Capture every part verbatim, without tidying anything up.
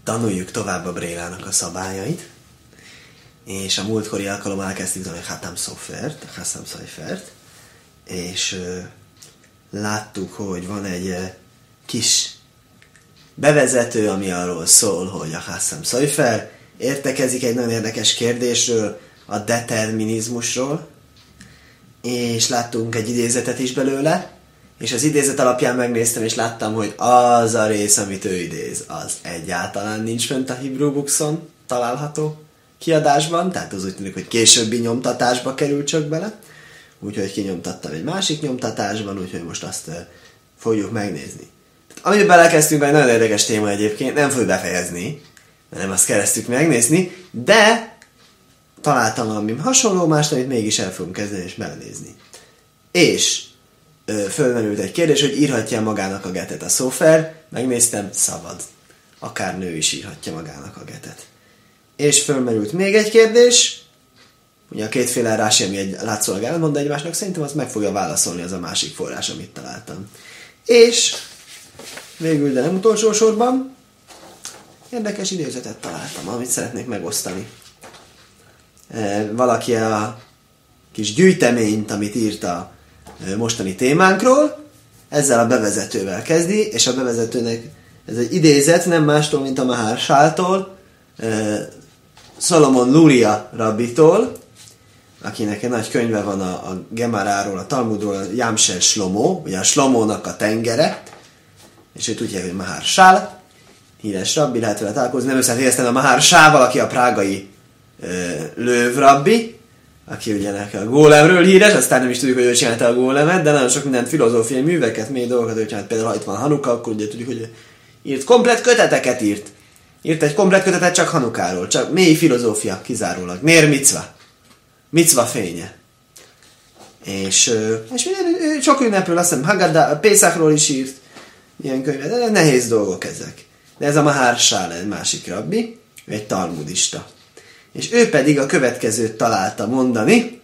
tanuljuk tovább a Brélának a szabályait, és a múltkori alkalommal elkezdtük tanulni a Hatam Szofert, a Hatam Szofert, és ö, láttuk, hogy van egy ö, kis bevezető, ami arról szól, hogy a Hatam Szofer értekezik egy nagyon érdekes kérdésről, a determinizmusról, és láttunk egy idézetet is belőle, és az idézet alapján megnéztem, és láttam, hogy az a rész, amit ő idéz, az egyáltalán nincs fönt a Hebrew Bookson található kiadásban, tehát az úgy tűnik, hogy későbbi nyomtatásba került csak bele, úgyhogy kinyomtattam egy másik nyomtatásban, úgyhogy most azt uh, fogjuk megnézni. Tehát, amiben belekezdtünk, egy nagyon érdekes téma egyébként, nem fogjuk befejezni, mert nem azt keresztük megnézni, de találtam valami hasonló mást, amit mégis el fogunk kezdeni és belenézni. És ö, fölmerült egy kérdés, hogy írhatja magának a getet a Szofer, megnéztem, szabad. Akár nő is írhatja magának a getet. És fölmerült még egy kérdés, ugye a kétféle rási, ami egy látszólag elmond egymásnak, szerintem azt meg fogja válaszolni az a másik forrás, amit találtam. És végül, de nem utolsó sorban, érdekes idézetet találtam, amit szeretnék megosztani. Valaki a kis gyűjteményt, amit írt a mostani témánkról, ezzel a bevezetővel kezdi, és a bevezetőnek ez egy idézet, nem mástól, mint a Maharsáltól, Szolomon Luria rabbitól, akinek egy nagy könyve van a, a Gemaráról, a Talmudról, a Jámsel Slomó, ugye a Slomónak a tengere, és őt úgy hívják, hogy Maharsál, híres rabbi, lehet vele találkozni, nem összetérztem a Maharsával, aki a prágai Löv rabbi, aki ugye a gólemről híres, aztán nem is tudjuk, hogy ő csinálta a gólemet, de nagyon sok mindent filozófiai műveket, még dolgokat ő csinált. Például, ha itt van Hanuka, akkor ugye tudjuk, hogy írt komplet köteteket írt. Írt egy komplet kötetet csak Hanukáról, csak mély filozófia kizárólag. Nér micva. Micva fénye. És, és sok ünnepről, azt hiszem, Haggadah, Pészachról is írt ilyen könyvet, de nehéz dolgok ezek. De ez a Maharsál, egy másik rabbi, egy talmudista. És ő pedig a következőt találta mondani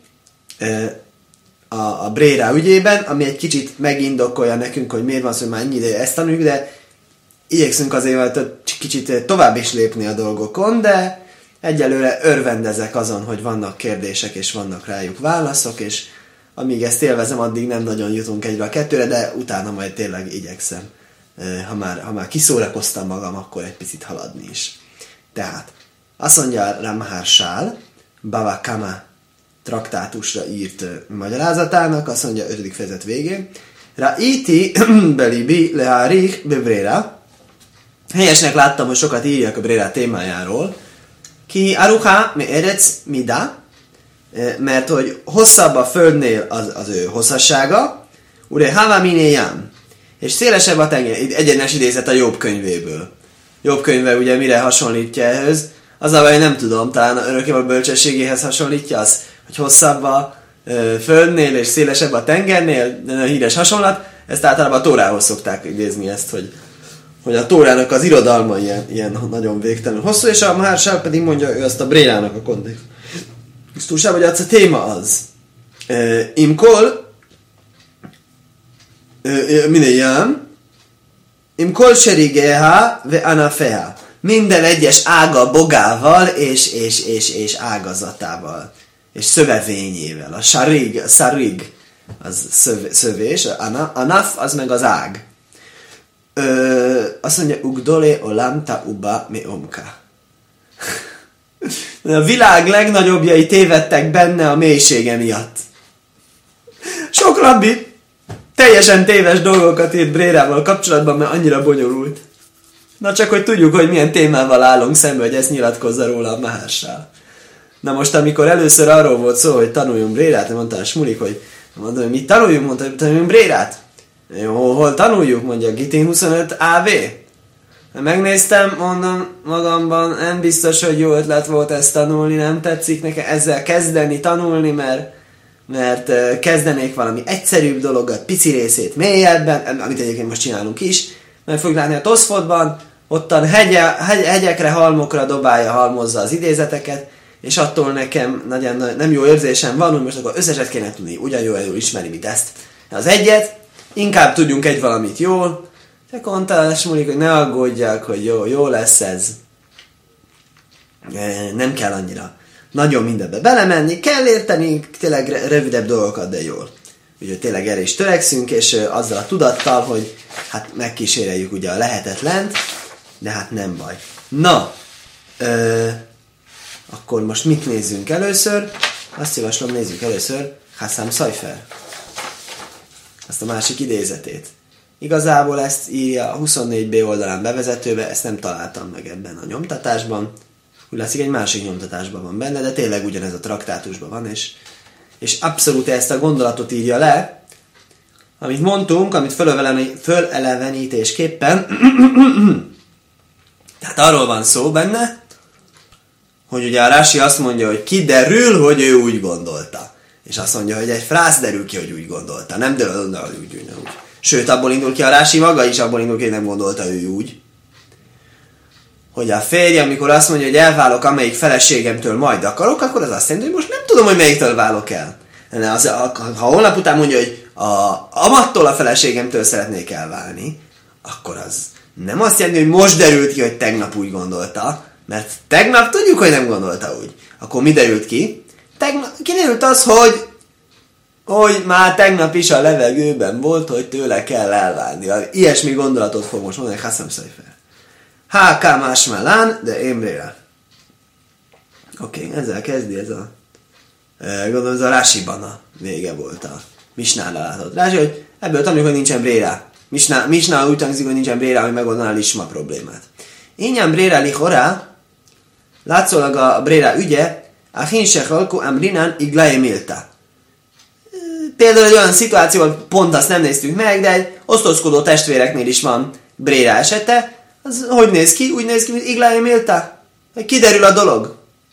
a, a Brérá ügyében, ami egy kicsit megindokolja nekünk, hogy miért van szó, hogy már ennyi ideje ezt tanuljuk, de igyekszünk azért kicsit tovább is lépni a dolgokon, de egyelőre örvendezek azon, hogy vannak kérdések, és vannak rájuk válaszok, és amíg ezt élvezem, addig nem nagyon jutunk egyre a kettőre, de utána majd tényleg igyekszem, ha már, ha már kiszórakoztam magam, akkor egy picit haladni is. Tehát azt mondja rá Maharsál, Bava Kama traktátusra írt magyarázatának, azt mondja ötödik fejezet végén, Ra'iti belibi leharich bebréra, helyesnek láttam, hogy sokat írjak a Brérá témájáról, ki aruha me erec mida, mert hogy hosszabb a földnél az, az ő hosszassága, ure hava minéján, és szélesebb a tenger, egyenes idézet a Jobb könyvéből. Jobb könyve ugye mire hasonlítja ehhez? Az a baj, nem tudom, talán a örökkévaló bölcsességéhez hasonlítja az, hogy hosszabb a ö, földnél és szélesebb a tengernél, de a híres hasonlat, ezt általában a Tórához szokták idézni ezt, hogy, hogy a Tórának az irodalma ilyen, ilyen nagyon végtelenül hosszú, és a Maharsál pedig mondja ő azt a Brélának a kontextusában, hogy az a téma az. Imkol, minéján, imkol serigeha ve anafeha. Minden egyes ága bogával és, és, és, és ágazatával, és szövevényével. A sarig, a sarig az szöv, szövés, a anaf az meg az ág. Ö, azt mondja, ugdole olamta uba me omka. A világ legnagyobbjai tévedtek benne a mélysége miatt. Sok rabbi teljesen téves dolgokat írt Brérával kapcsolatban, mert annyira bonyolult. Na csak, hogy tudjuk, hogy milyen témával állunk szembe, hogy ezt nyilatkozza róla a Maharsál. Na most, amikor először arról volt szó, hogy tanuljunk Brérát, mondta a Smulik, hogy mondta, hogy mit tanuljunk, mondta, hogy tanuljunk Brérát. Jó, hol tanuljuk, mondja Gitin huszonöt á vé. Megnéztem, mondom magamban, nem biztos, hogy jó ötlet volt ezt tanulni, nem tetszik nekem ezzel kezdeni, tanulni, mert, mert kezdenék valami egyszerűbb dologot, pici részét mélyebben, amit egyébként most csinálunk is, mert fogjuk látni a Toszfotban, ottan hegye, hegy, hegyekre, halmokra dobálja, halmozza az idézeteket, és attól nekem nagyon, nem jó érzésem van, hogy most akkor összeset kéne tudni, ugyan jól, jól ismeri, mint ezt. Az egyet, inkább tudjunk egy valamit jól, csak mondta a Smulik, hogy ne aggódjak, hogy jó, jó lesz ez. Nem kell annyira nagyon mindenbe belemenni, kell érteni tényleg rövidebb dolgokat, de jól. Úgyhogy tényleg erre is törekszünk, és azzal a tudattal, hogy hát megkíséreljük ugye a lehetetlent, de hát nem baj. Na, ö, akkor most mit nézzünk először? Azt javaslom, nézzük először Hassam Szajfer. Azt a másik idézetét. Igazából ezt írja a huszonnégy bé oldalán bevezetőbe, ezt nem találtam meg ebben a nyomtatásban. Úgy látszik, egy másik nyomtatásban van benne, de tényleg ugyanez a traktátusban van, és, és abszolút ezt a gondolatot írja le, amit mondtunk, amit fölelevenítésképpen, tehát arról van szó benne, hogy ugye a Rási azt mondja, hogy kiderül, hogy ő úgy gondolta. És azt mondja, hogy egy frász derül ki, hogy úgy gondolta. Nem derül, hogy úgy, úgy, úgy. Sőt, abból indul ki a Rási maga is, abból indul ki, hogy nem gondolta ő úgy. Hogy a férje, amikor azt mondja, hogy elválok, amelyik feleségemtől majd akarok, akkor az azt jelenti, hogy most nem tudom, hogy melyiktől válok el. Az, ha holnap után mondja, hogy a amattól a feleségemtől szeretnék elválni, akkor az nem azt jelenti, hogy most derült ki, hogy tegnap úgy gondolta, mert tegnap tudjuk, hogy nem gondolta úgy. Akkor mi derült ki? Tegnap, kiderült az, hogy hogy már tegnap is a levegőben volt, hogy tőle kell elválni. Ilyesmi gondolatot fog most mondani Hassam Szajfer. Háká másmálán, de émrére. Oké, okay, ezzel kezdi ez a gondolom, ez a Rásiban a vége volt a Misnára látott. Rási, hogy ebből tanuljuk, hogy nincsen bréra. Misná úgy hangzik, hogy nincsen bréra, hogy megoldaná a lisma problémát. Ingyen bréra lichorá, látszólag a bréra ügye, a hinsek alkó amrinán iglaje milta. Például egy olyan szituációban pont azt nem néztük meg, de egy osztozkodó testvéreknél is van bréra esete. Az hogy néz ki? Úgy néz ki, mint iglaje milta. Kiderül a dolog.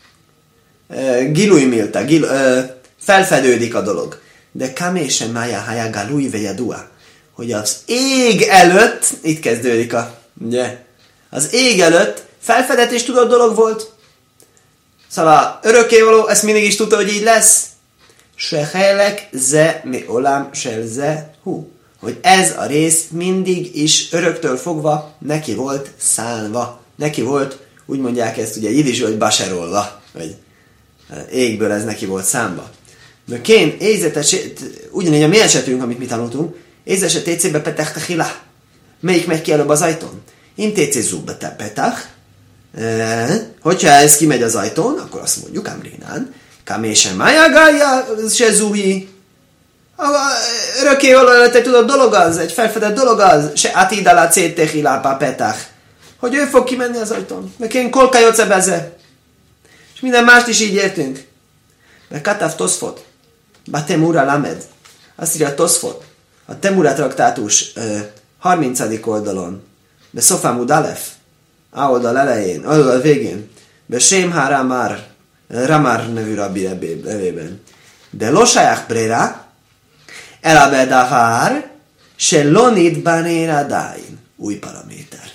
Gilui milta. Gil, uh, felfedődik a dolog. De kamésen mája hája galui vejadua. Hogy az ég előtt, itt kezdődik a, ugye, az ég előtt felfedett és tudott dolog volt. Szóval örökkévaló, ezt mindig is tudta, hogy így lesz. Se helek ze mi olám sel ze hú. Hogy ez a rész mindig is öröktől fogva neki volt szánva. Neki volt, úgy mondják ezt ugye jiddis, hogy baserolva. Vagy égből ez neki volt számba. De kén, éjzetes, ugyanígy a mi esetünk, amit mi tanultunk, ézese técébe petach techilá. Melyik megy ki előbb az ajtón? Én técé zúbe te petach. E, hogyha ez kimegy az ajtón, akkor azt mondjuk, Amrinán, kamésen májágája se zuhi. Örökké való egy tudott dolog az, egy felfedett dolog az, se atidalá cét techilá petach. Hogy ő fog kimenni az ajtón. Mert én kolka jocebeze. És minden mást is így értünk. Mert Katav Toszfot, Batemura Lamed, azt írja a Toszfot, a Temura traktátus uh, harmincadik oldalon, be Szofámud Alef, A oldal elején, A oldal végén, be Sémhá Ramár, Ramár nevű rabbi levében. De Losajach Brera, Elabedavár, se Lonit Banéra Dáin. Új paraméter.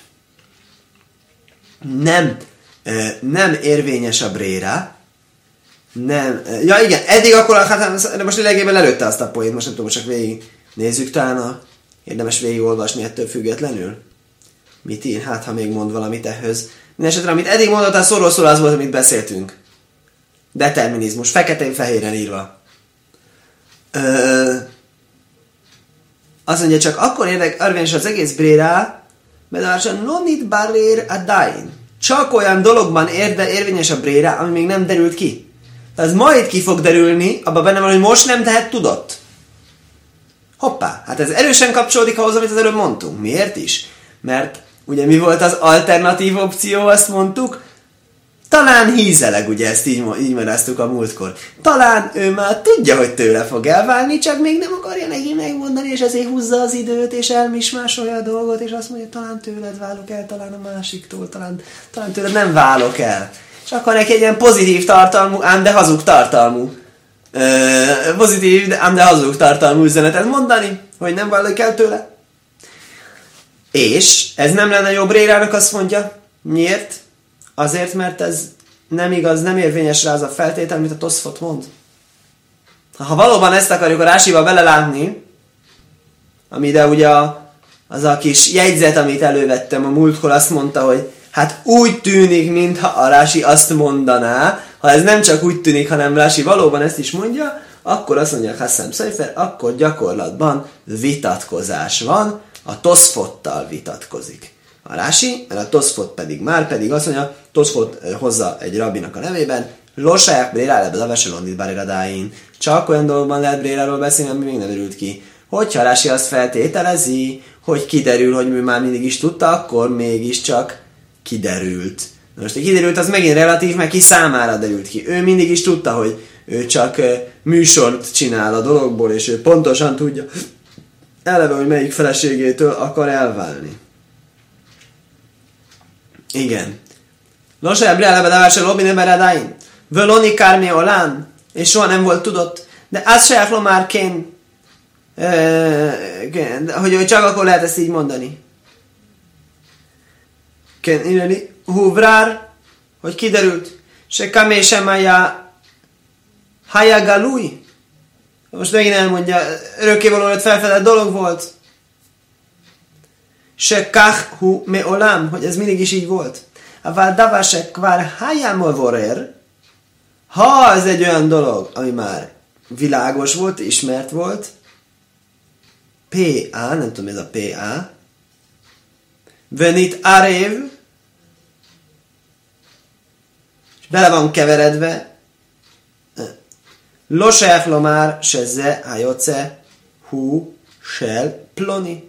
Nem, uh, nem érvényes a Brera, nem. Ja igen, eddig akkor, hát most lényegében előtte azt a poént, most nem tudom, csak végig nézzük talán a érdemes végigolvasni ettől függetlenül. Mit ír? Hát, ha még mond valamit ehhez. Mindenesetre, amit eddig mondott, az szóról szól, az volt, amit beszéltünk. Determinizmus, feketén-fehéren írva. Ö, azt mondja, csak akkor érvényes az egész brérá, mert a nonit barér a dain. Csak olyan dologban érde, érvényes a brérá, ami még nem derült ki. Tehát ez majd ki fog derülni, abban benne van, hogy most nem tehet tudott. Hoppá, hát ez erősen kapcsolódik ahhoz, amit az előbb mondtunk. Miért is? Mert ugye mi volt az alternatív opció, azt mondtuk, talán hízeleg, ugye ezt így, így magyaráztuk a múltkor. Talán ő már tudja, hogy tőle fog elválni, csak még nem akarja neki megmondani, és ezért húzza az időt, és elmismásolja a dolgot, és azt mondja, talán tőled válok el, talán a másiktól, talán, talán tőled nem válok el. És akkor neki egy ilyen pozitív tartalmú, ám de hazug tartalmú, ö, pozitív, ám de hazug tartalmú üzenetet mondani, hogy nem válok el tőle. És ez nem lenne jobb Brérának, azt mondja. Miért? Azért, mert ez nem igaz, nem érvényes rá az a feltétel, amit a Toszfot mond. Ha valóban ezt akarjuk a Rásiba belelátni, ami ide ugye a, az a kis jegyzet, amit elővettem a múltkor, azt mondta, hogy Hát úgy tűnik, mintha a Rási azt mondaná, ha ez nem csak úgy tűnik, hanem Rási valóban ezt is mondja, akkor azt mondja Hasszám Szajfer, akkor gyakorlatban vitatkozás van, a Toszfottal vitatkozik a Rási, mert a Toszfot pedig már pedig azt mondja, Toszfot hozza egy rabbinak a nevében, Losság Brérá lebben a Veselondit Báriradáin. Csak olyan dolgokban lehet Bréráról beszélni, ami még nem derült ki. Hogyha Rási azt feltételezi, hogy kiderül, hogy ő már mindig is tudta, akkor mégiscsak kiderült. Na most, hogy kiderült, az megint relatív, mert ki számára derült ki. Ő mindig is tudta, hogy ő csak műsort csinál a dologból, és ő pontosan tudja eleve, hogy melyik feleségétől akar elválni. Igen. Losság Brérá lebben a Veselondit Báriradáin. Völoni Kármi Olán, és soha nem volt tudott, de az se már kén, hogy csak akkor lehet ezt így mondani. Kén, inneli, huvrár, hogy kiderült, se kamé sem haja, haja galúj. Most megint elmondja, örökkévaló lett felfedett dolog volt. Se kach hu me olám, hogy ez mindig is így volt. Aval davá se kvár haja movorer, ha ez egy olyan dolog, ami már világos volt, ismert volt, pé á, nem tudom ez a pé á, venit arév, és bele van keveredve, lo sejach lomár, se ze, hajoce, hu, sel, ploni.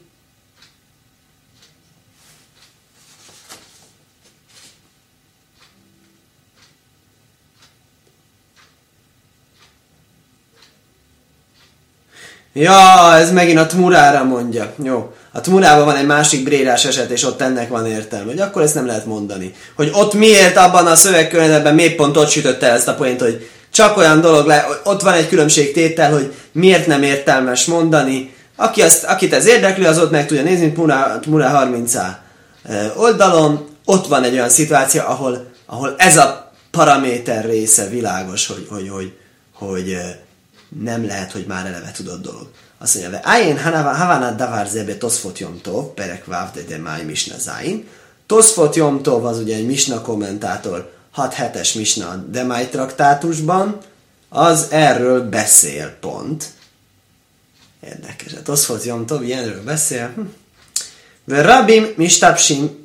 Ja, ez megint a Tmurára mondja. Jó. A Tmurában van egy másik brérás eset, és ott ennek van értelme. Hogy akkor ezt nem lehet mondani. Hogy ott miért abban a szövegkörnyezetben miért pont ott sütötte ezt a poént, hogy csak olyan dolog, le, ott van egy különbségtétel, hogy miért nem értelmes mondani. Aki azt, akit ez érdekli, az ott meg tudja nézni, Tmurá harminc oldalon. Ott van egy olyan szituáció, ahol, ahol ez a paraméter része világos, hogy, hogy, hogy, hogy nem lehet, hogy már eleve tudott dolog. Azt mondja, Ájén Havana Davar Zebe Toszfot Yom Tov, Perek Váv de Máj Misna Záin. Toszfot Yom Tov az ugye egy Misna kommentátor, hat hetes Misna Demáj traktátusban, az erről beszél pont. Érdekes, a Toszfot Yom Tov ilyenről beszél. Ve Rabim Mistapsim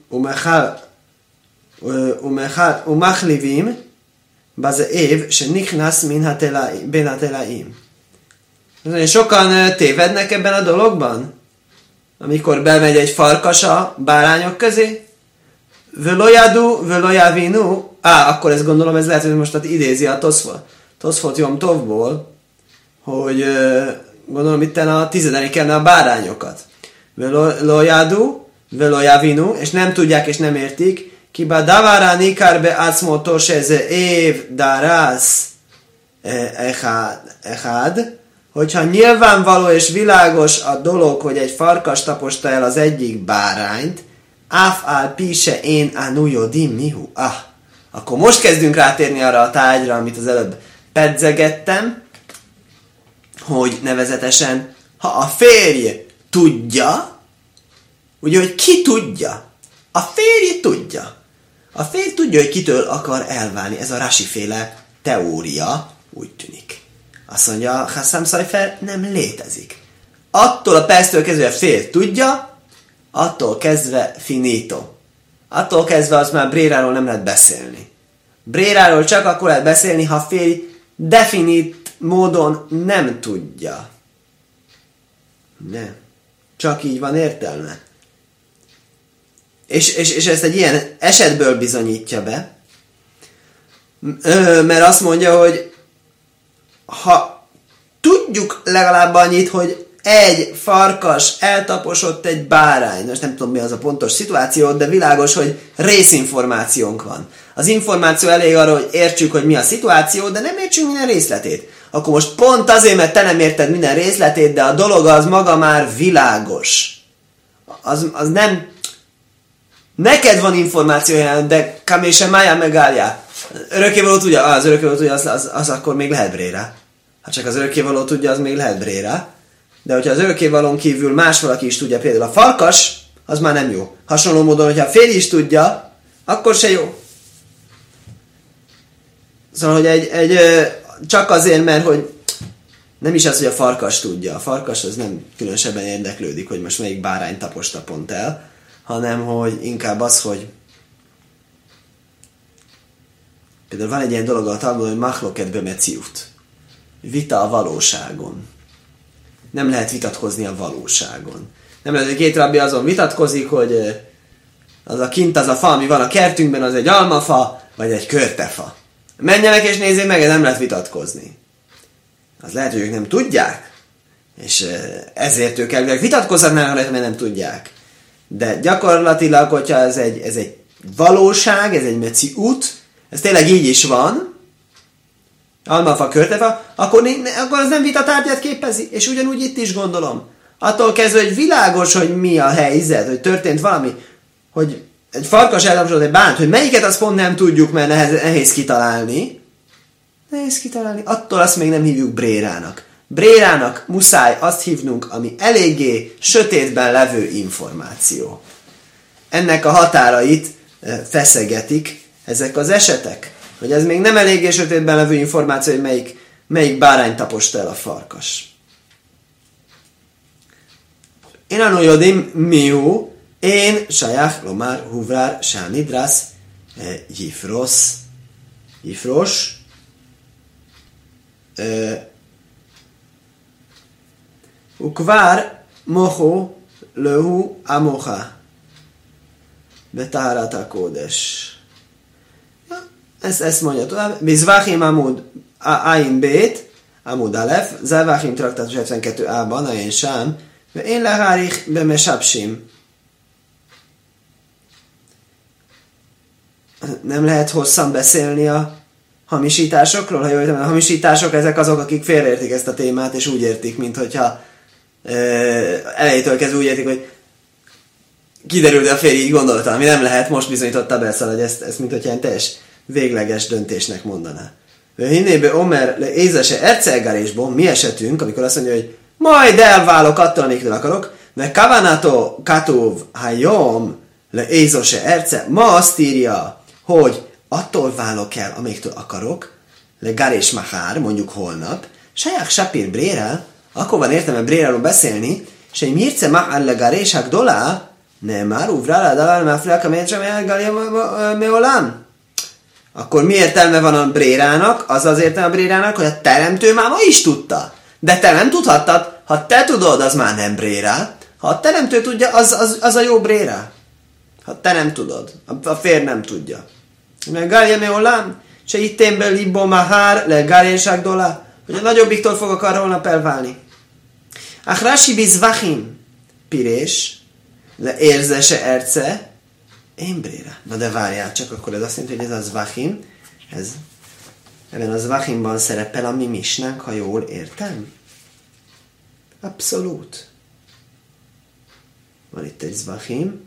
Umachlivim Baze év, se nichnasz min ben hatelaim. Sokan tévednek ebben a dologban, amikor bemegy egy farkas a bárányok közé. Völojadu, völojavinu. Á, akkor ezt gondolom, ez lehet, hogy most idézi a Toszfot, Toszfot Yom Tovból, hogy gondolom itt a tizedeniken a bárányokat. Völojadu, völojavinu, és nem tudják és nem értik, Kiba davara nikar be acmoto se év darász echad, hogyha nyilvánvaló és világos a dolog, hogy egy farkas taposta el az egyik bárányt, áf al pise én anujodim mihu. Ah, akkor most kezdünk rátérni arra a tárgyra, amit az előbb pedzegettem, hogy nevezetesen, ha a férj tudja, ugye, hogy ki tudja? A férj tudja. A férj tudja, hogy kitől akar elválni. Ez a Rási-féle teória, úgy tűnik. Azt mondja, Hasszám Szajfer, nem létezik. Attól a perctől kezdve a férj tudja, attól kezdve finito. Attól kezdve az már Bréráról nem lehet beszélni. Bréráról csak akkor lehet beszélni, ha a férj definit módon nem tudja. Nem. Csak így van értelme. És, és, és ezt egy ilyen esetből bizonyítja be, mert azt mondja, hogy ha tudjuk legalább annyit, hogy egy farkas eltaposott egy bárány, most nem tudom mi az a pontos szituáció, de világos, hogy részinformációnk van. Az információ elég arra, hogy értsük, hogy mi a szituáció, de nem értsük minden részletét. Akkor most pont azért, mert te nem érted minden részletét, de a dolog az maga már világos. Az, az nem... Neked van információja, de kamése májá megállja. Örökkévaló tudja, az örökkévaló tudja, az, az, az akkor még lehet Bréra. Ha csak az örökkévaló tudja, az még lehet Bréra. De hogyha az örökkévalón kívül más valaki is tudja, például a farkas, az már nem jó. Hasonló módon, hogyha a férj is tudja, akkor se jó. Szóval, hogy egy, egy, csak azért, mert hogy nem is az, hogy a farkas tudja. A farkas az nem különösebben érdeklődik, hogy most melyik bárány taposta pont el, hanem hogy inkább az, hogy például van egy ilyen dolog a Talmudban, hogy machloket bemeciut. Vita a valóságon. Nem lehet vitatkozni a valóságon. Nem lehet, hogy két rabbi azon vitatkozik, hogy az a kint, az a fa, ami van a kertünkben, az egy almafa, vagy egy körtefa. Menjenek és nézzék meg, nem lehet vitatkozni. Az lehet, hogy ők nem tudják, és ezért ők elvileg vitatkozhatnának, mert nem tudják. De gyakorlatilag, hogyha ez egy, ez egy valóság, ez egy meciut, ez tényleg így is van, almafa, körtefa, akkor, akkor az nem vitatárgyát képezi, és ugyanúgy itt is gondolom. Attól kezdve, hogy világos, hogy mi a helyzet, hogy történt valami, hogy egy farkas eltaposott egy bánt, hogy melyiket azt pont nem tudjuk, mert nehéz, nehéz kitalálni. Nehéz kitalálni. Attól azt még nem hívjuk brérának. Brérának muszáj azt hívnunk, ami eléggé sötétben levő információ. Ennek a határait feszegetik ezek az esetek. Hogy ez még nem eléggé sötétben levő információ, hogy melyik, melyik bárány taposta el a farkas. Én anoyodim mihu, én sajach lomár huvrár sánidrász jifrosz, jifros, ukvár moho lehu amoha betárata kódes. Ezt, ezt mondja tovább. Bizvachim amud ayin bét, amud alef, zavachim traktátus hetvenkettő á-ban, ayin sám, én lehárich bemesapsim. Nem lehet hosszan beszélni a hamisításokról, ha jól értem, a hamisítások ezek azok, akik félreértik ezt a témát, és úgy értik, mint hogyha e, elejétől kezdve úgy értik, hogy kiderült, de a férj így gondolta, ami nem lehet, most bizonyította be, szóval, hogy ezt, ezt mint hogyha ilyen teljes végleges döntésnek mondaná. Hinnébe Omer le ézese ercelgárésból, mi esetünk, amikor azt mondja, hogy majd elválok attól, amiktől akarok, mert kavanato katov hayom le ézose erce, ma azt írja, hogy attól válok el, amiktől akarok, le garés mahár, mondjuk holnap, saját sapir bréra, akkor van értelme bréráról beszélni, és egy mirce mahár le garésák dolá, nem már uvrára, dalál máflák, amelyet sem elgalja meolám. Akkor mi értelme van a brérának? Az az értelme a brérának, hogy a teremtő már ma is tudta. De te nem tudhattad, ha te tudod, az már nem brérá. Ha a teremtő tudja, az, az, az a jó brérá. Ha te nem tudod, a férj nem tudja. Mert gálja meolám, se itténből libbo mahár, le gáljenság dolá, hogy a nagyobbiktól fogok arra holnap elválni. Achrási bizvachim, pirés, le érzese erce, én bréra. Na de várjál, csak akkor ez azt jelenti, hogy ez a zvachim, ez ebben a zvachimban szerepel a mi misnánk, ha jól értem. Abszolút. Van itt egy zvachim.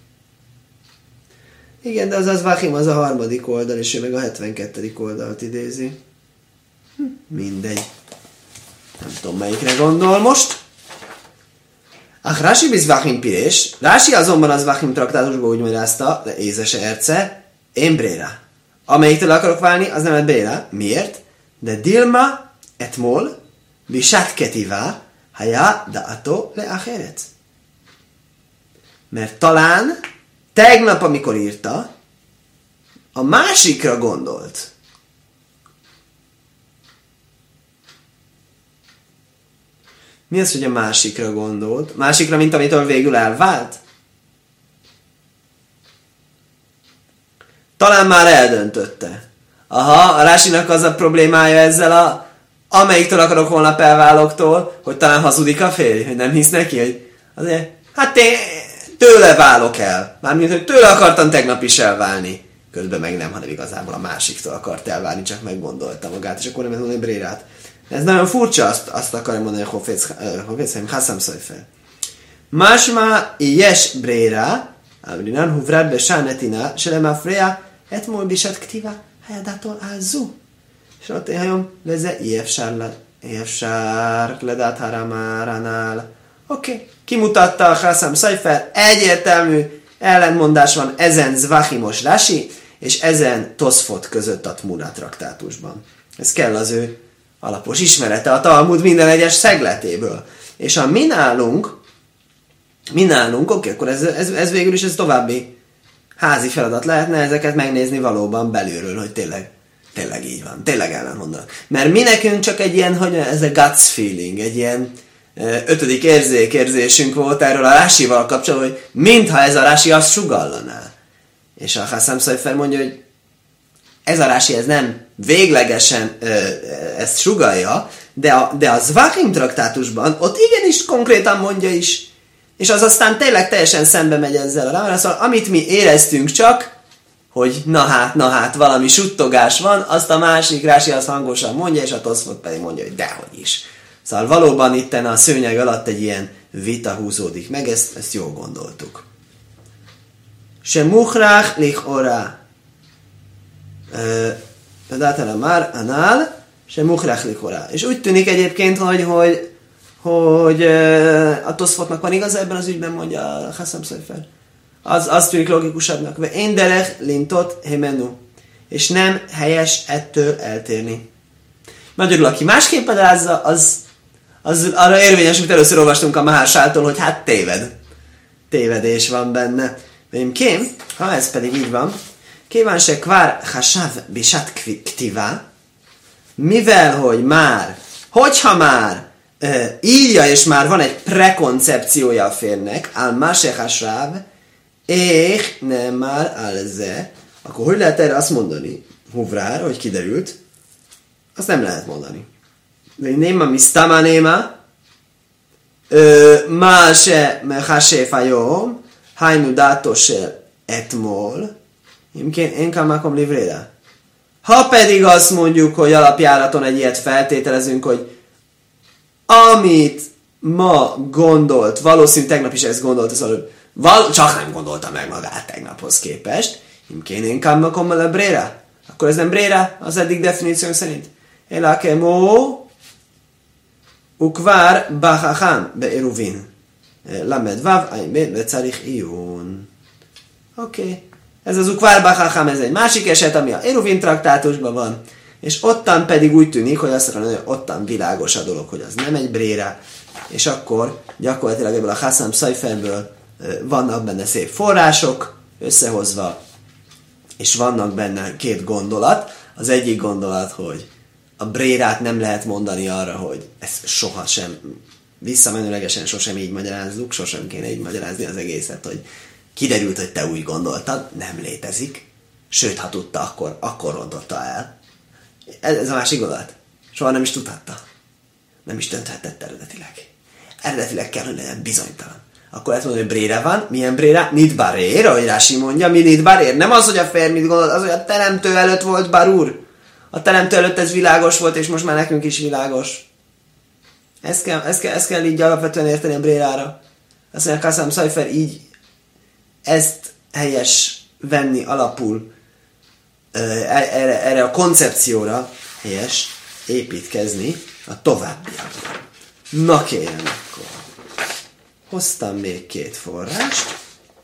Igen, de az a zvachim az a harmadik oldal, és ő meg a hetvenkettedik oldalt idézi. Hm, mindegy. Nem tudom, melyikre gondol most. Ah, Rási bizvachim pirés. Rási azonban az zvachim traktátusban úgy magyarázta, de ézese erce, én bréra. Amelyiktől akarok válni, az nem egy bréra. Miért? De dilma etmol, bisát ketivá, hajá da'ato le acheret. Mert talán tegnap, amikor írta, a másikra gondolt. Mi az, hogy a másikra gondolt? Másikra, mint amitől végül elvált? Talán már eldöntötte. Aha, a Rásinak az a problémája ezzel a amelyiktől akarok holnap elváloktól, hogy talán hazudik a férj, hogy nem hisz neki, hogy azért, hát én tőle válok el. Mármint, hogy tőle akartam tegnap is elválni. Közben meg nem, hanem igazából a másiktól akart elválni, csak meggondolta magát, és akkor nem mondani brérát. Ez nagyon furcsa, azt, azt akarja mondani, hogy Hoféchem Hassam Szajfer. Másma ilyes bréra, Amrinan huvrád be sánetina, se nem afréa, etmol bisat ktiva, helyadától ázzú. És ott én hajom, leze ilyefsár ledát haramáránál. Oké, kimutatta a Hassam Szajfer, egyértelmű, ellentmondás van ezen Zvachimos Rashi, és ezen Toszfot között a Tmuna traktátusban. Ez kell az ő alapos ismerete a Talmud minden egyes szegletéből. És ha mi nálunk, mi nálunk, oké, akkor ez, ez, ez végül is ez további házi feladat lehetne ezeket megnézni valóban belülről, hogy tényleg, tényleg így van, tényleg ellentmondanak. Mert mi nekünk csak egy ilyen, hogy ez a guts feeling, egy ilyen ötödik érzékérzésünk volt erről a Ráshival kapcsolatban, hogy mintha ez a Rási azt sugallaná. És a Chassam Sofer mondja, hogy ez a Rási ez nem véglegesen ö, ezt sugallja, de a, de a Zvachim traktátusban ott igenis konkrétan mondja is, és az aztán tényleg teljesen szembe megy ezzel a Rámra. Szóval amit mi éreztünk csak, hogy na hát, na hát, valami suttogás van, azt a másik Rási azt hangosan mondja, és a Toszfot pedig mondja, hogy dehogy is. Szóval valóban itten a szőnyeg alatt egy ilyen vita húzódik meg, ezt, ezt jól gondoltuk. Se muhrach lich ora. Dátele már anál, se muhrach lich ora. És úgy tűnik egyébként, hogy, hogy, hogy a Toszfotnak van igaza ebben az ügyben, mondja a Chassam Sofer. Az, az tűnik logikusabbnak. Ve én derech lintot hemenu. És nem helyes ettől eltérni. Magyarul, aki másképp rázza, az, az arra érvényes, amit először olvastunk a Maharsától, hogy hát téved. Tévedés van benne. Vém kém, ha ez pedig így van, kíván se kvár hasáv bisát ktivá, mivel, hogy már, hogyha már e, írja, és már van egy prekoncepciója a férnek, al máse hasáv, és nem már alze, akkor hogy lehet erre azt mondani, huvrár, hogy kiderült, azt nem lehet mondani. Néma misztama néma, máse mechasé fajom, Hájnu dátosel etmol, én kamakom livréra. Ha pedig azt mondjuk, hogy alapjáraton egy ilyet feltételezünk, hogy amit ma gondolt, valószínű tegnap is ezt gondolt, az előbb, val- csak nem gondolta meg magát tegnaphoz képest, én kamakom livréra. Akkor ez nem bréra az eddig definíció szerint. Elakemo ukvár bachacham beiruvin. Lamed vav, aimé, vecarich ión. Oké. Okay. Ez az Ukvár Bachacham, ez egy másik eset, ami a Eruvin traktátusban van, és ottan pedig úgy tűnik, hogy azt akarom, hogy ottan világos a dolog, hogy az nem egy bréra, és akkor gyakorlatilag ebből a Chassam Soferből vannak benne szép források összehozva, és vannak benne két gondolat. Az egyik gondolat, hogy a brérát nem lehet mondani arra, hogy ez sohasem visszamenőlegesen sosem így magyarázzuk, sosem kéne így magyarázni az egészet, hogy kiderült, hogy te úgy gondoltad, nem létezik. Sőt, ha tudta, akkor, akkor rontotta el. Ez, ez a másik gondolat. Soha nem is tudhatta. Nem is dönthetett eredetileg. Eredetileg kell, hogy legyen bizonytalan. Akkor lehet mondani, hogy bréra van. Milyen bréra? Nit barér, ahogy Rási mondja. Mi nit barér? Nem az, hogy a fér mit gondolt, az, hogy a teremtő előtt volt barúr. A teremtő előtt ez világos volt, és most már nekünk is világos. Ezt kell, ezt kell, ezt kell így alapvetően érteni a brérára. Azt mondja, Chassam Sofer így ezt helyes venni alapul, erre, erre a koncepcióra helyes építkezni a továbbiakban. Na kérem, akkor hoztam még két forrást.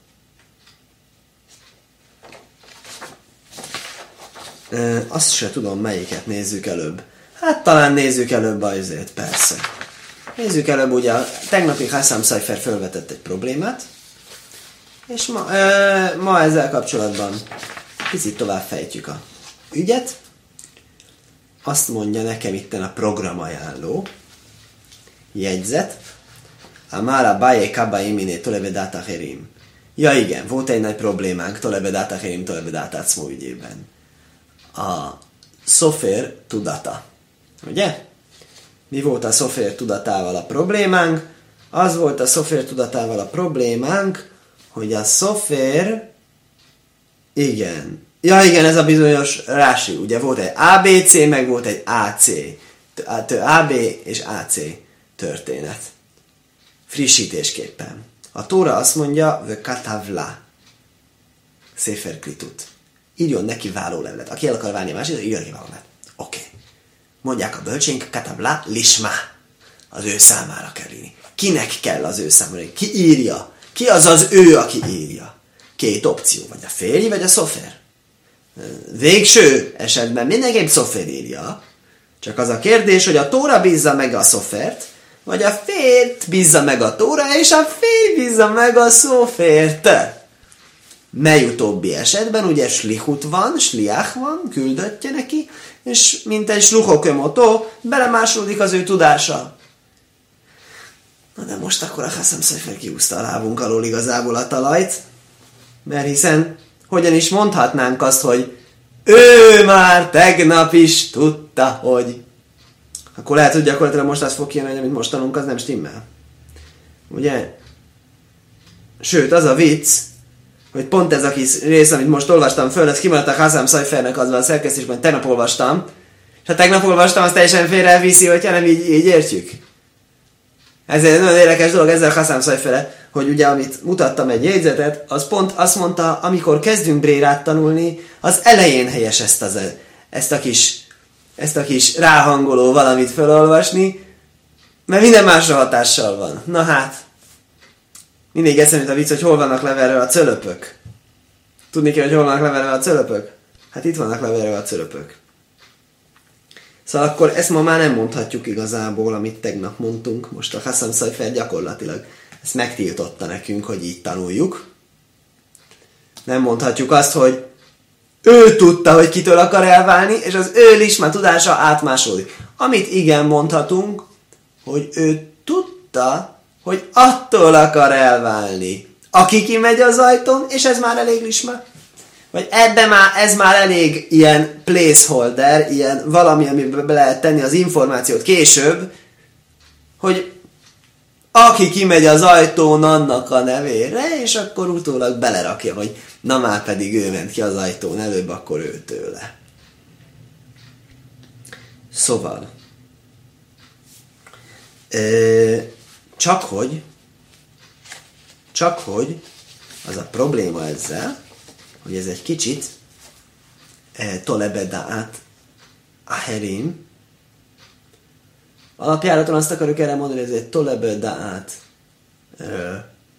Azt se tudom, melyiket nézzük előbb. Hát talán nézzük előbb azért, persze. Nézzük előbb, ugye a tegnapi Chassam Sofer felvetett egy problémát, és ma, e, ma ezzel kapcsolatban picit tovább fejtjük a ügyet. Azt mondja nekem itten a programajánló jegyzet. Amára bájé kabáim miné tolebe dátacherim. Ja igen, volt egy nagy problémánk tolebe dátacherim, tolebe dátátszmó ügyében. A Sofer tudata. Ugye? Mi volt a Sofer tudatával a problémánk? Az volt a Sofer tudatával a problémánk, hogy a Sofer, igen, ja igen, ez a bizonyos Rási, ugye volt egy á bé cé, meg volt egy á cé, á bé és á cé történet. Frissítésképpen. A Tóra azt mondja, ve katavla, Sefer Klitut. Írjon neki vállólevelet. Aki el akar válni a másikra, írjon neki vállólevelet. Oké. Okay. Mondják a bölcsénk, katavla lisma. Az ő számára kell írni. Kinek kell az ő számára írni? Ki írja? Ki az az ő, aki írja? két opció, vagy a férj, vagy a szofer. Végső esetben mindenképp szofer írja, csak az a kérdés, hogy a tóra bízza meg a szofert, vagy a férjt bízza meg a tóra, és a férj bízza meg a szofert. Mely utóbbi esetben ugye slihut van, sliach van, küldöttje neki, és mint egy sluchokömotó, belemásolódik az ő tudása. Na de most akkor a Haszem Szajfer kiúzta a lábunk alól igazából a talajt, mert hiszen hogyan is mondhatnánk azt, hogy ő már tegnap is tudta, hogy... Akkor lehet, hogy gyakorlatilag most azt fog kijönni, hogy amit most tanulunk, az nem stimmel. Ugye? Sőt, az a vicc, hogy pont ez a kis rész, amit most olvastam föl, ez kimaradt a Haszem Szajfernek azban a szerkesztésben, tegnap olvastam, és ha tegnap olvastam, az teljesen félreviszi, hogyha nem így, így értjük. Ez egy nagyon érdekes dolog ezzel a Haszem Szajfere, hogy ugye amit mutattam egy jegyzetet, az pont azt mondta, amikor kezdünk brérát tanulni, az elején helyes ezt, az, ezt, a, kis, ezt a kis ráhangoló valamit felolvasni, mert minden másra hatással van. Na hát, mindig eszembe jut a vicc, hogy hol vannak leverve a cölöpök. Tudni kell, hogy hol vannak leverve a cölöpök? Hát itt vannak leverve a cölöpök. Szóval akkor ezt ma már nem mondhatjuk igazából, amit tegnap mondtunk. Most a Haszem Szajfer gyakorlatilag ezt megtiltotta nekünk, hogy így tanuljuk. Nem mondhatjuk azt, hogy ő tudta, hogy kitől akar elválni, és az ő lisma tudása átmásolódik. Amit igen mondhatunk, hogy ő tudta, hogy attól akar elválni, aki kimegy az ajtón, és ez már elég lisma. Vagy ebben már, ez már elég ilyen placeholder, ilyen valami, amiben be lehet tenni az információt később, hogy aki kimegy az ajtón annak a nevére, és akkor utólag belerakja, hogy na már pedig ő ment ki az ajtón előbb, akkor ő tőle. Szóval, ö, csak hogy, csak hogy az a probléma ezzel, hogy ez egy kicsit eh, tolebedaát aherim. Alapjáraton azt akarjuk erre mondani, hogy ez egy tolebedaát eh,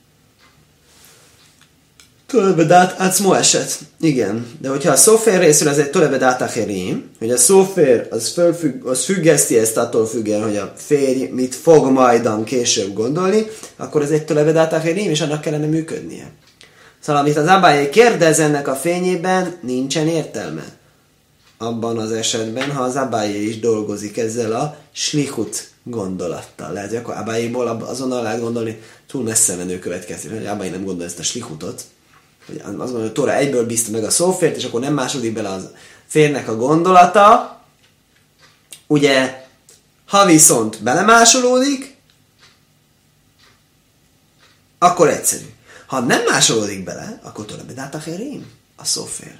tolebedaát átszmó eset. Igen, de hogyha a szófér részről ez egy tolebedaát aherim, hogy a szófér az, fölfügg, az függeszti ezt attól függően, hogy a férj mit fog majdan később gondolni, akkor ez egy tolebedaát aherim, és annak kellene működnie. Szóval, amit az Abaye kérdez ennek a fényében, nincsen értelme. Abban az esetben, ha az Abaye is dolgozik ezzel a slichut gondolattal. Lehet, hogy akkor Abaye-ból azonnal lehet gondolni, túl messze menő következő, hogy Abaye nem gondol ezt a slichutot. Hogy azt mondja, hogy Tóra egyből bízta meg a szófért, és akkor nem második bele a férnek a gondolata. Ugye, ha viszont belemásolódik, akkor egyszerű. Ha nem másolódik bele, akkor tolebedaát aherim, a szófér.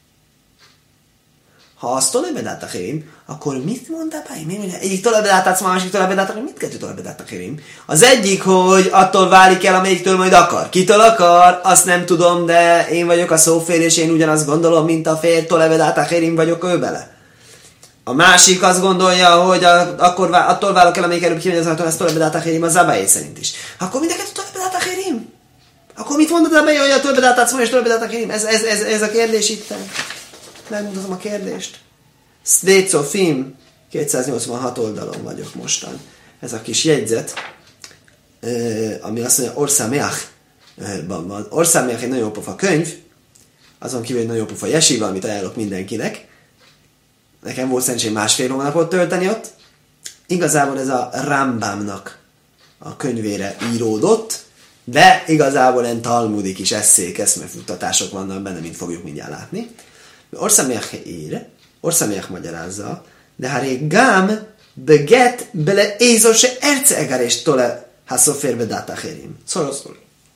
Ha az tolebedaát aherim, akkor mit mond Abaye? Miért mondja? Egyik tolebedaát átsz, másik tolebedaát aherim. Mit kettő tolebedaát aherim? Az egyik, hogy attól válik el, amelyiktől majd akar. Kitől akar, azt nem tudom, de én vagyok a szófér, és én ugyanazt gondolom, mint a férj, tolebedaát aherim vagyok ő bele. A másik azt gondolja, hogy a, akkor attól válok el, amelyik előbb kimegy az ajtón, ez tolebedaát aherim az Abaye szerint is. Akkor mind a kettő tolebedaát aherim? Akkor mit mondod ebben, hogy a többet átadsz, és többet átadsz? Ez, ez, ez, ez a kérdés itt. Megmutatom a kérdést. Sdécofim, kétszáznyolcvanhat oldalon vagyok mostan. Ez a kis jegyzet, ami azt mondja, Orszámeachban van. Orszámeach egy nagyon pofa könyv, azon kívül egy nagyon pofa jesiva, amit ajánlok mindenkinek. Nekem volt szerencsém másfél hónapot tölteni ott. Igazából ez a Rambamnak a könyvére íródott, de igazából ilyen talmudik is eszék, eszmefuttatások vannak benne, mint fogjuk mindjárt látni. Orszámeach ír, Orszámeach magyarázza, de ha rég gám beget bele ézose erce egarés tole haszofér bedaát aherim. Szóval szól.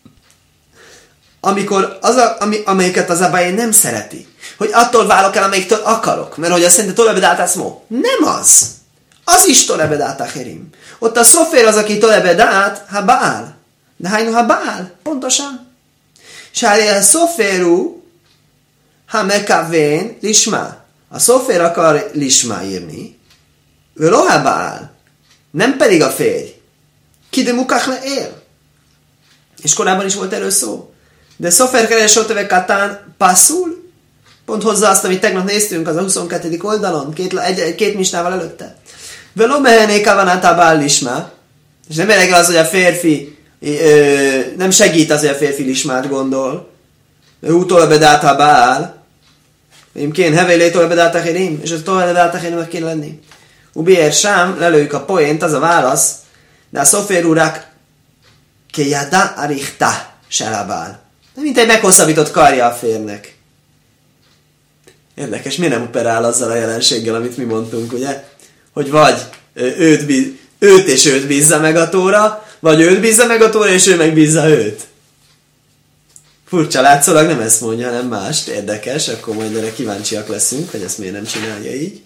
Amikor az, a, ami, amelyiket az Abaye nem szereti, hogy attól válok el, amelyiktől akarok, mert hogy azt szerint tole bedaát átszmó. Nem az. Az is tole bedaát aherim. Ott a szofér az, aki tole bedaát, ha bál. De hájnu ha bál, pontosan. Sári a szoféru, ha mekavén, lismá. A szofér akar lismá írni, velo ha bál, nem pedig a férj. Ki de mukach le él. És korábban is volt erről szó. De Szofer keresőtöve katán passzul, pont hozzá azt, amit tegnap néztünk, az a huszonkettedik oldalon, két, egy, két misnával előtte. Veló mehené kavanátá bállismá, és nem elég az, hogy a férfi ö, nem segít az, hogy a férfi lismát gondol. Ő utól bedálta bál, én kén hevélétől bedálta hérim, és az tól bedálta hérimnek kéne lenni. Ubiér sám, lelőjük a poént, az a válasz, de a Szofer urak kejada arichta selabál. De mint egy meghosszabbított karja a férnek. Érdekes, miért nem operál azzal a jelenséggel, amit mi mondtunk, ugye? Hogy vagy őt, bíz, őt és őt bízza meg a tóra, vagy őt bízza meg a tóra, és ő megbízza őt. Furcsa, látszólag nem ezt mondja, hanem mást. Érdekes, akkor majd erre kíváncsiak leszünk, hogy ezt miért nem csinálja így.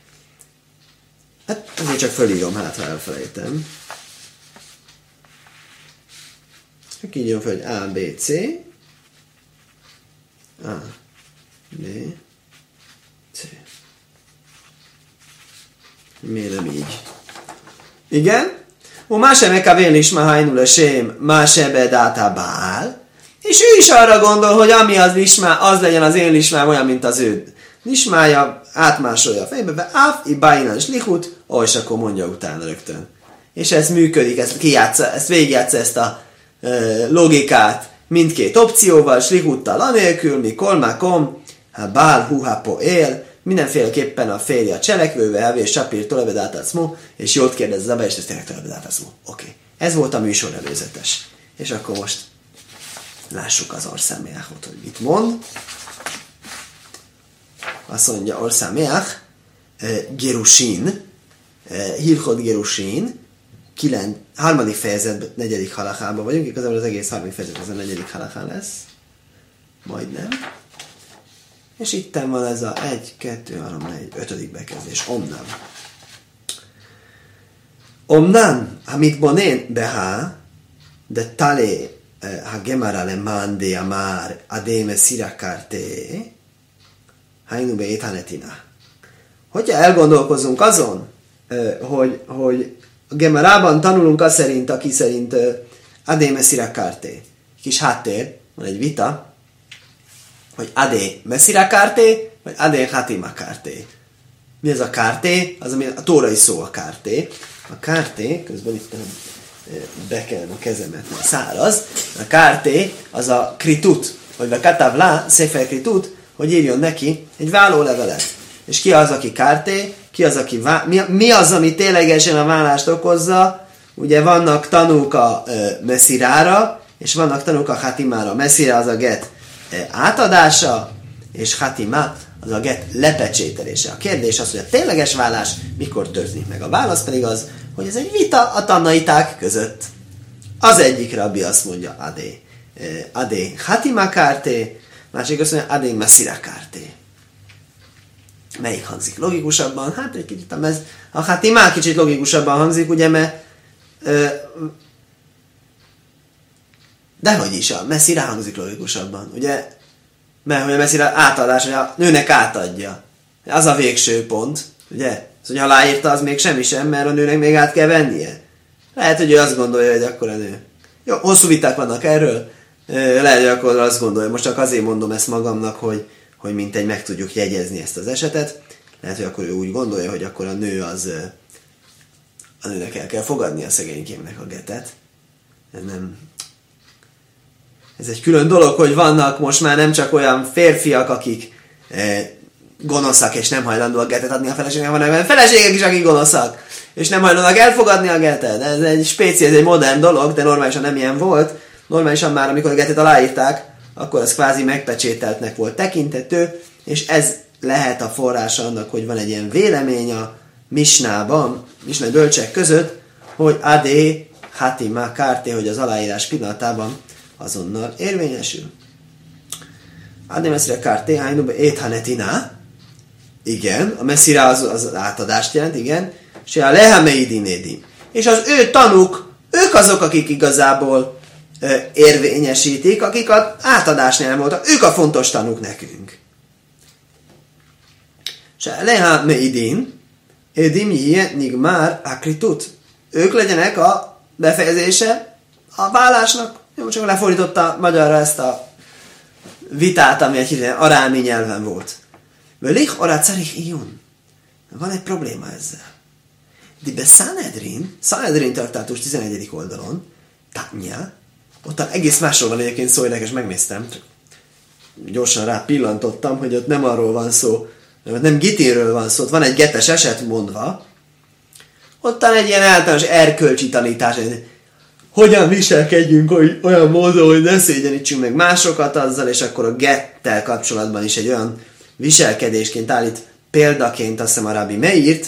Hát azért csak fölírom, hát ha elfelejtem. Csak így jön fel, hogy A, B, C. A, B, C. Miért nem így? Igen? Ó, más emekavél is ma hajnul a sém, más ebedátá bál. És ő is arra gondol, hogy ami az lismá, az legyen az én lismám, olyan, mint az ő lismája, átmásolja a fejbe, be áf, i bájnán és lihut, ó, és akkor mondja utána rögtön. És ez működik, ezt kijátsza, ezt végigjátsza ezt a e, logikát mindkét opcióval, slihuttal anélkül, mikor, mákom, ha bál, hu, ha, po, él, mindenféleképpen a férje a cselekvőve, hevé, sapír, tolebedátacmó, és jót kérdez Zaba, és ez tényleg tolebedátacmó. Oké. Okay. Ez volt a műsor előzetes. És akkor most lássuk az Orszáméáhot, hogy mit mond. Azt mondja Orszáméáh, Gerusin, Hilchot Gerusin, kilenc, harmadik fejezetben, negyedik halachában vagyunk, igazából az egész harmadik fejezet az a negyedik halachá lesz. Majdnem. És itten van ez a egy, kettő, három, négy, ötödik bekezdés. Omnam. Omnam, amit bonén behá, de talé ha gemara le mande amár adéme szirakárté, hainu be éthanetina. Hogyha elgondolkozunk azon, hogy, hogy a gemarában tanulunk az szerint, aki szerint adéme szirakárté. Kis háttér, van egy vita, hogy adé messzirakárté, vagy adé hatimakárté. Mi ez a kárté? Az, ami a tórai szó a kárté. A kárté, közben itt bekelem a kezemet, mert száraz. A kárté az a kritut, vagy a katavlá, széfer kritut, hogy írjon neki egy vállólevelet. És ki az, aki kárté, ki az, aki vá... mi, mi az, ami ténylegesen a vállást okozza? Ugye vannak tanúk a e, messzirára, és vannak tanúk a hatimára. Messzira az a get e, átadása, és hatimá az a get lepecsételése. A kérdés az, hogy a tényleges vállás mikor történik meg. A válasz pedig az, hogy ez egy vita a tannaiták között. Az egyik rabbi azt mondja, adé, adé hatima kárté, másik azt mondja, adé messzira kárté. Melyik hangzik logikusabban? Hát egy kicsit a, mez, a hatimá kicsit logikusabban hangzik, ugye, mert dehogy is, a messzira hangzik logikusabban, ugye, mert hogy a messzira átadás, hogy a nőnek átadja. Az a végső pont, ugye? Szóval, ha aláírta, az még semmi sem, mert a nőnek még át kell vennie. Lehet, hogy ő azt gondolja, hogy akkor a nő. Jó, hosszú viták vannak erről. Lehet, hogy akkor azt gondolja. Most csak azért mondom ezt magamnak, hogy, hogy mintegy meg tudjuk jegyezni ezt az esetet. Lehet, hogy akkor ő úgy gondolja, hogy akkor a nő az a nőnek el kell fogadni a szegénykémnek a getet. Ez nem... Ez egy külön dolog, hogy vannak most már nem csak olyan férfiak, akik gonoszak, és nem hajlandóak getet adni a feleségnek, hanem olyan feleségek is, akik gonoszak, és nem hajlandóak elfogadni a getet. Ez egy spéci, ez egy modern dolog, de normálisan nem ilyen volt. Normálisan már, amikor a getet aláírták, akkor az kvázi megpecsételtnek volt tekintető, és ez lehet a forrása annak, hogy van egy ilyen vélemény a misnában, misnai bölcsek között, hogy adé hatima kárté, hogy az aláírás pillanatában azonnal érvényesül. Adé messzire kárté, hajnube éthanetina. Igen, a messzire az, az átadást jelent, igen. És a lehameidinédim. És az ő tanúk, ők azok, akik igazából ö, érvényesítik, akik az átadásnál nem voltak. Ők a fontos tanúk nekünk. És a lehameidin, edim jie nigmár akritut. Ők legyenek a befejezése a vállásnak. Jó, csak lefordította magyarra ezt a vitát, ami egy arámi nyelven volt. Völich orá carich ijun. Van egy probléma ezzel. De Sanhedrin, Sanhedrin traktátus tizenegyedik oldalon, Tanya, ott egész másról van egyébként szó, érdekes, megnéztem, csak gyorsan rá pillantottam, hogy ott nem arról van szó, nem gitéről van szó, ott van egy getes eset mondva, ottan egy ilyen általános erkölcsi tanítás, hogy hogyan viselkedjünk olyan módon, hogy ne szégyenítsünk meg másokat azzal, és akkor a gettel kapcsolatban is egy olyan viselkedésként állít példaként azt hiszem a Rabbi Meírt,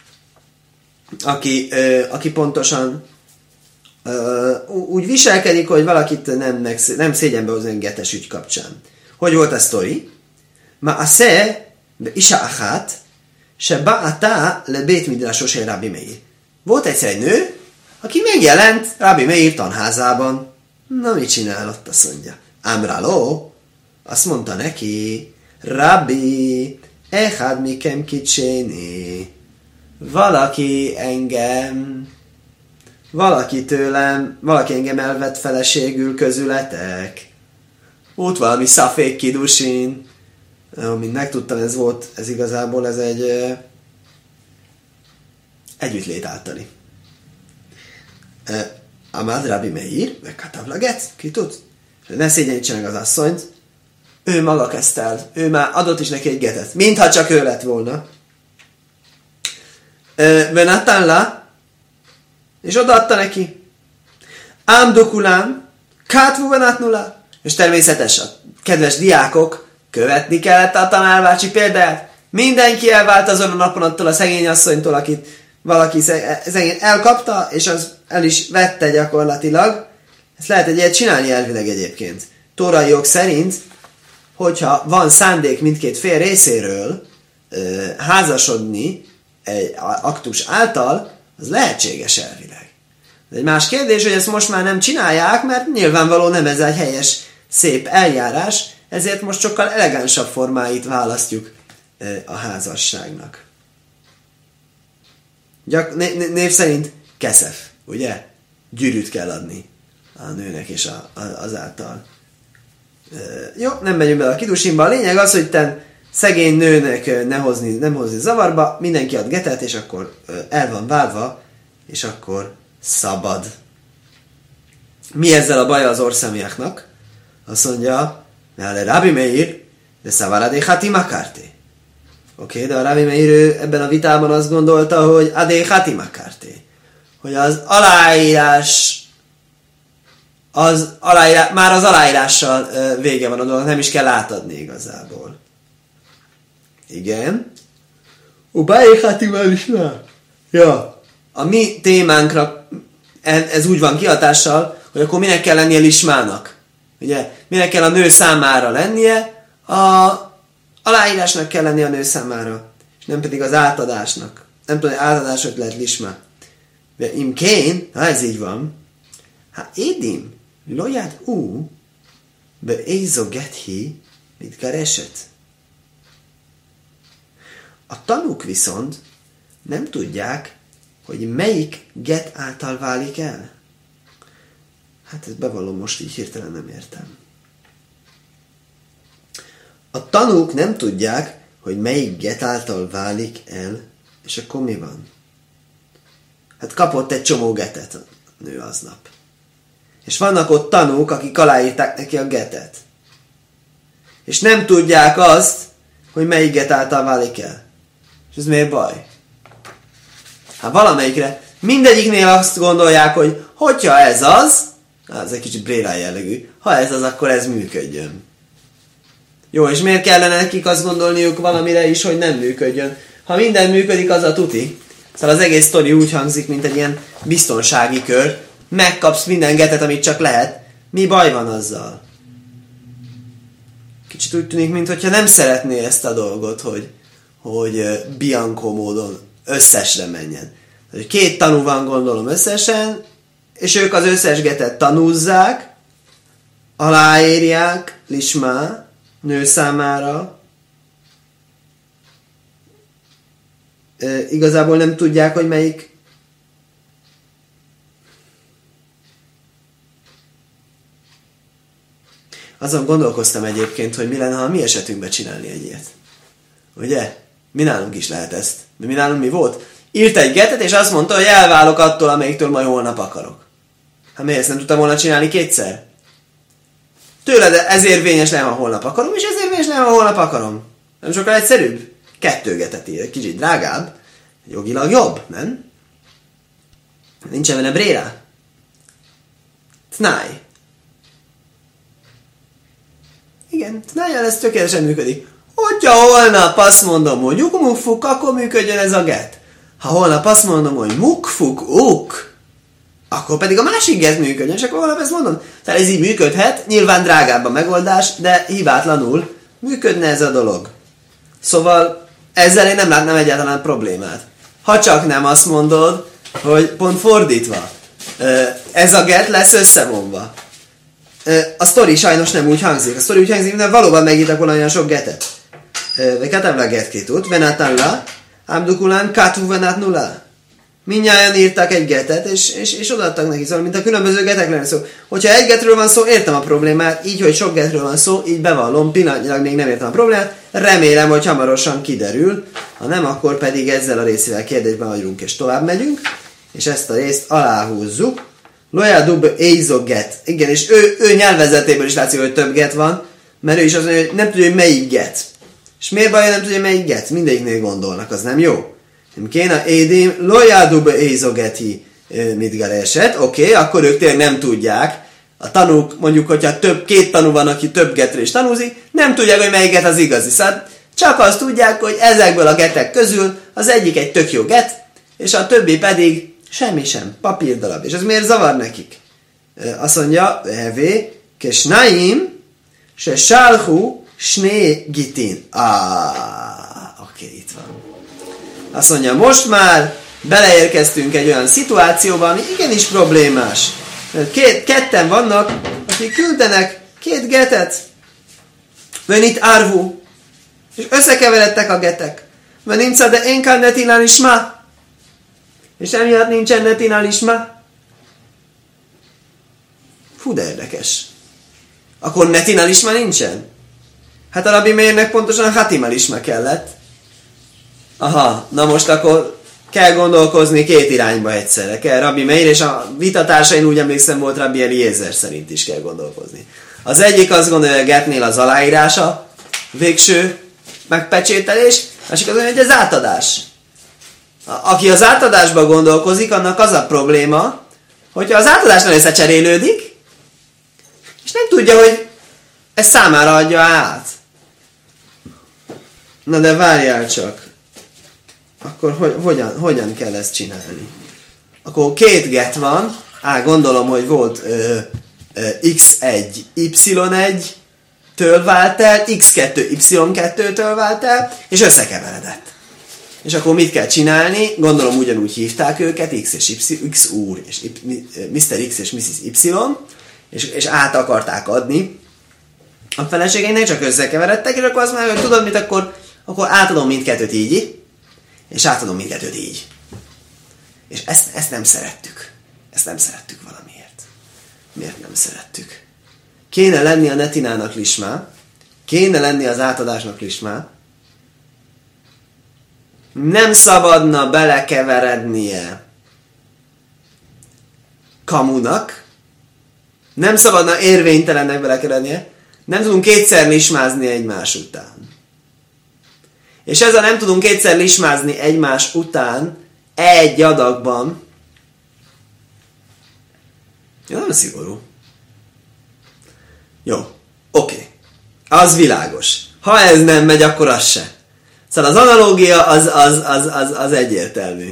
aki, ö, aki pontosan ö, úgy viselkedik, hogy valakit nem, nem szégyenbe hozni getes ügy kapcsán. Hogy volt a sztori? Ma a se be isha achat se ba'ata le bét midrasos egy Rabbi Meir. Volt egyszer egy nő, aki megjelent Rabbi Meir tanházában. Na, mit csinál ott, azt mondja? Amralo, azt mondta neki, Rabbi, echad mikem kicséni. Valaki engem, valaki tőlem, valaki engem elvett feleségül közületek. Volt valami szafék kidusin. Mint megtudtam, ez volt, ez igazából ez egy uh, együttlét általi. Uh, Amad Rabbi Meir, megkatavlaget, ki tud? Ne szégyenítse meg az asszonyt. Ő maga kezdte el. Ő már adott is neki egy getet. Mintha csak ő lett volna. Venatánla, és odaadta neki. Ám dokulám, kátvu venatnula. És természetes, a kedves diákok, követni kellett a tanárbácsi példát. Mindenki elvált azon a napon attól a szegény asszonytól, akit valaki szegény elkapta, és az el is vette gyakorlatilag. Ezt lehet egy ilyet csinálni elvileg egyébként. Tórai jog szerint, hogyha van szándék mindkét fél részéről ö, házasodni egy aktus által, az lehetséges elvileg. De egy más kérdés, hogy ezt most már nem csinálják, mert nyilvánvaló nem ez egy helyes, szép eljárás, ezért most sokkal elegánsabb formáit választjuk ö, a házasságnak. Gyak, né, név szerint keszef, ugye? Gyűrűt kell adni a nőnek és a, a, azáltal. Jó, nem megyünk bele a kidusimba. A lényeg az, hogy te szegény nőnek ne hozni, nem hozni zavarba, mindenki ad getet, és akkor el van válva, és akkor szabad. Mi ezzel a baja az orszemiáknak? Azt mondja, ne Rabbi Meir, de szavaradé hati makárté. Oké, de a Rabbi Meir ebben a vitában azt gondolta, hogy adé hati makárté. Hogy az aláírás az aláírás, már az aláírással uh, vége van a dolog, nem is kell átadni igazából. Igen. Ubájéhátival is már. Ja. A mi témánkra ez úgy van kihatással, hogy akkor minek kell lennie lismának. Ugye, minek kell a nő számára lennie, a aláírásnak kell lennie a nő számára, és nem pedig az átadásnak. Nem tudom, hogy átadások lehet lismá. De imkén, ha ez így van, ha édim, loját ú, be ézogethi, mit keresett. A tanúk viszont nem tudják, hogy melyik get által válik el. Hát ezt bevallom, most így hirtelen nem értem. A tanúk nem tudják, hogy melyik get által válik el, és akkor mi van? Hát kapott egy csomó getet a nő aznap. És vannak ott tanúk, akik aláírták neki a getet. És nem tudják azt, hogy melyik get által válik el. És ez miért baj? Hát valamelyikre, mindegyiknél azt gondolják, hogy hogyha ez az, ez egy kicsit bréláj jellegű, ha ez az, akkor ez működjön. Jó, és miért kellene nekik azt gondolniuk valamire is, hogy nem működjön? Ha minden működik, az a tuti. Szóval az egész sztori úgy hangzik, mint egy ilyen biztonsági kör. Megkapsz minden getet, amit csak lehet. Mi baj van azzal? Kicsit úgy tűnik, mintha nem szeretné ezt a dolgot, hogy, hogy bianco módon összesre menjen. Két tanú van, gondolom, összesen, és ők az összes getet tanúzzák, aláírják, lismá, nő számára. E, igazából nem tudják, hogy melyik. azon gondolkoztam egyébként, hogy mi lenne, ha mi esetünkben csinálni egy ilyet. Ugye? Mi nálunk is lehet ezt. De mi nálunk mi volt? Írt egy getet, és azt mondta, hogy elválok attól, amelyiktől majd holnap akarok. Hát miért ezt nem tudtam volna csinálni kétszer? Tőled ez érvényes nem, ha holnap akarom, és ez érvényes nem, ha holnap akarom. Nem sokkal egyszerűbb? Kettő getet ír, kicsit drágább, jogilag jobb, nem? Nincsen benne bréra. Tnáj. Igen, tnájjal ez tökéletesen működik. Hogyha holnap azt mondom, hogy uk-muk-fuk, akkor működjön ez a get. Ha holnap azt mondom, hogy muk-fuk-uk, akkor pedig a másik get működjön, és akkor holnap ezt mondom. Tehát ez így működhet, nyilván drágább a megoldás, de hibátlanul működne ez a dolog. Szóval ezzel én nem látnám egyáltalán problémát. Ha csak nem azt mondod, hogy pont fordítva, ez a get lesz összevonva. A sztori sajnos nem úgy hangzik. A sztori úgy hangzik, mert valóban megírtak volna olyan sok getet. Vekatávla get kitut, venátánla, ámdukulán kátú venátnula. Mindnyájan írtak egy getet, és, és, és odaadtak neki, szóval mint a különböző getek lenne szó. Hogyha egy getről van szó, értem a problémát, így, hogy sok getről van szó, így bevallom, pillanatnyilag még nem értem a problémát, remélem, hogy hamarosan kiderül, ha nem, akkor pedig ezzel a részével kérdésben vagyunk, és tovább megyünk, és ezt a részt aláhúzzuk. Loja dub ézo get. Igen, és ő, ő nyelvezetéből is látszik, hogy több get van, mert ő is azt mondja, hogy nem tudja, hogy melyik get. És miért baj, nem tudja, melyik get? Mindegyiknél gondolnak, az nem jó. Nem kéne édim, lojádub ézogeti mit eset. Oké, okay, akkor ők tényleg nem tudják. A tanúk, mondjuk, hogyha több, két tanú van, aki több getről is tanúzik, nem tudják, hogy melyik get az igazi. Szóval csak azt tudják, hogy ezekből a getek közül az egyik egy tök jó get, és a többi pedig semmi sem, papírdarab. És ez miért zavar nekik? Azt mondja, hevé, kesnaim, se sálhu, sné gitin. Ah, oké, okay, itt van. Azt mondja, most már beleérkeztünk egy olyan szituációba, ami igenis problémás. Két, ketten vannak, akik küldenek két getet. Venit árvú. És összekeveredtek a getek. Veninca de én kell netinál is ma. És emiatt nincsen netinál is ma. Fú, de érdekes. Akkor netinál is ma nincsen? Hát a Rabbi Meirnek pontosan a hatimal is ma kellett. Aha, na most akkor kell gondolkozni két irányba egyszerre. Kell Rabbi Meir, és a vitatársain úgy emlékszem volt Rabbi Eliezer szerint is kell gondolkozni. Az egyik azt gondolja, hogy a getnél az aláírása, végső megpecsételés, másik az mondja, hogy az átadás. Aki az átadásba gondolkozik, annak az a probléma, hogyha az átadásnál összecserélődik, és nem tudja, hogy ezt számára adja át. Na de várjál csak. Akkor hogy, hogyan, hogyan kell ezt csinálni? Akkor két get van, á, gondolom, hogy volt ö, ö, iksz egy Y egy-től vált el, iksz kettő Y kettőtől vált el, és összekeveredett. És akkor mit kell csinálni? Gondolom ugyanúgy hívták őket, X és Y, X úr, és miszter X és missziz Y, és, és át akarták adni. A feleségeinek csak összekeveredtek, és akkor azt mondják, hogy tudod mit, akkor, akkor átadom mindkettőt így, és átadom mindkettőt így. És ezt, ezt nem szerettük. Ezt nem szerettük valamiért. Miért nem szerettük? Kéne lenni a netinának lismá, kéne lenni az átadásnak lismá, nem szabadna belekeverednie kamunak, nem szabadna érvénytelennek belekeverednie, nem tudunk kétszer lismázni egymás után. És ezzel nem tudunk kétszer lismázni egymás után egy adagban. Ja, nem szigorú. Jó, oké. Okay. Az világos. Ha ez nem megy, akkor az se. Szóval az analógia az, az, az, az, az egyértelmű.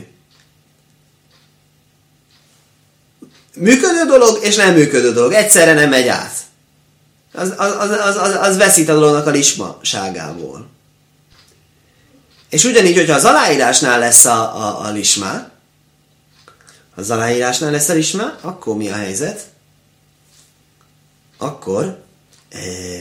Működő dolog és nem működő dolog. Egyszerre nem megy át. Az, az, az, az, az veszít a dolognak a lismaságából. És ugyanígy, hogyha az aláírásnál lesz a, a, a lismá, az aláírásnál lesz a lismá, akkor mi a helyzet? Akkor e,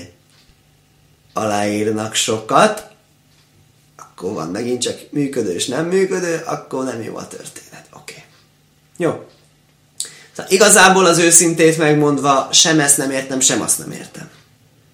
aláírnak sokat, akkor van megint csak működő és nem működő, akkor nem jó a történet. Oké. Okay. Jó. Szóval igazából az őszintét megmondva, sem ezt nem értem, sem azt nem értem.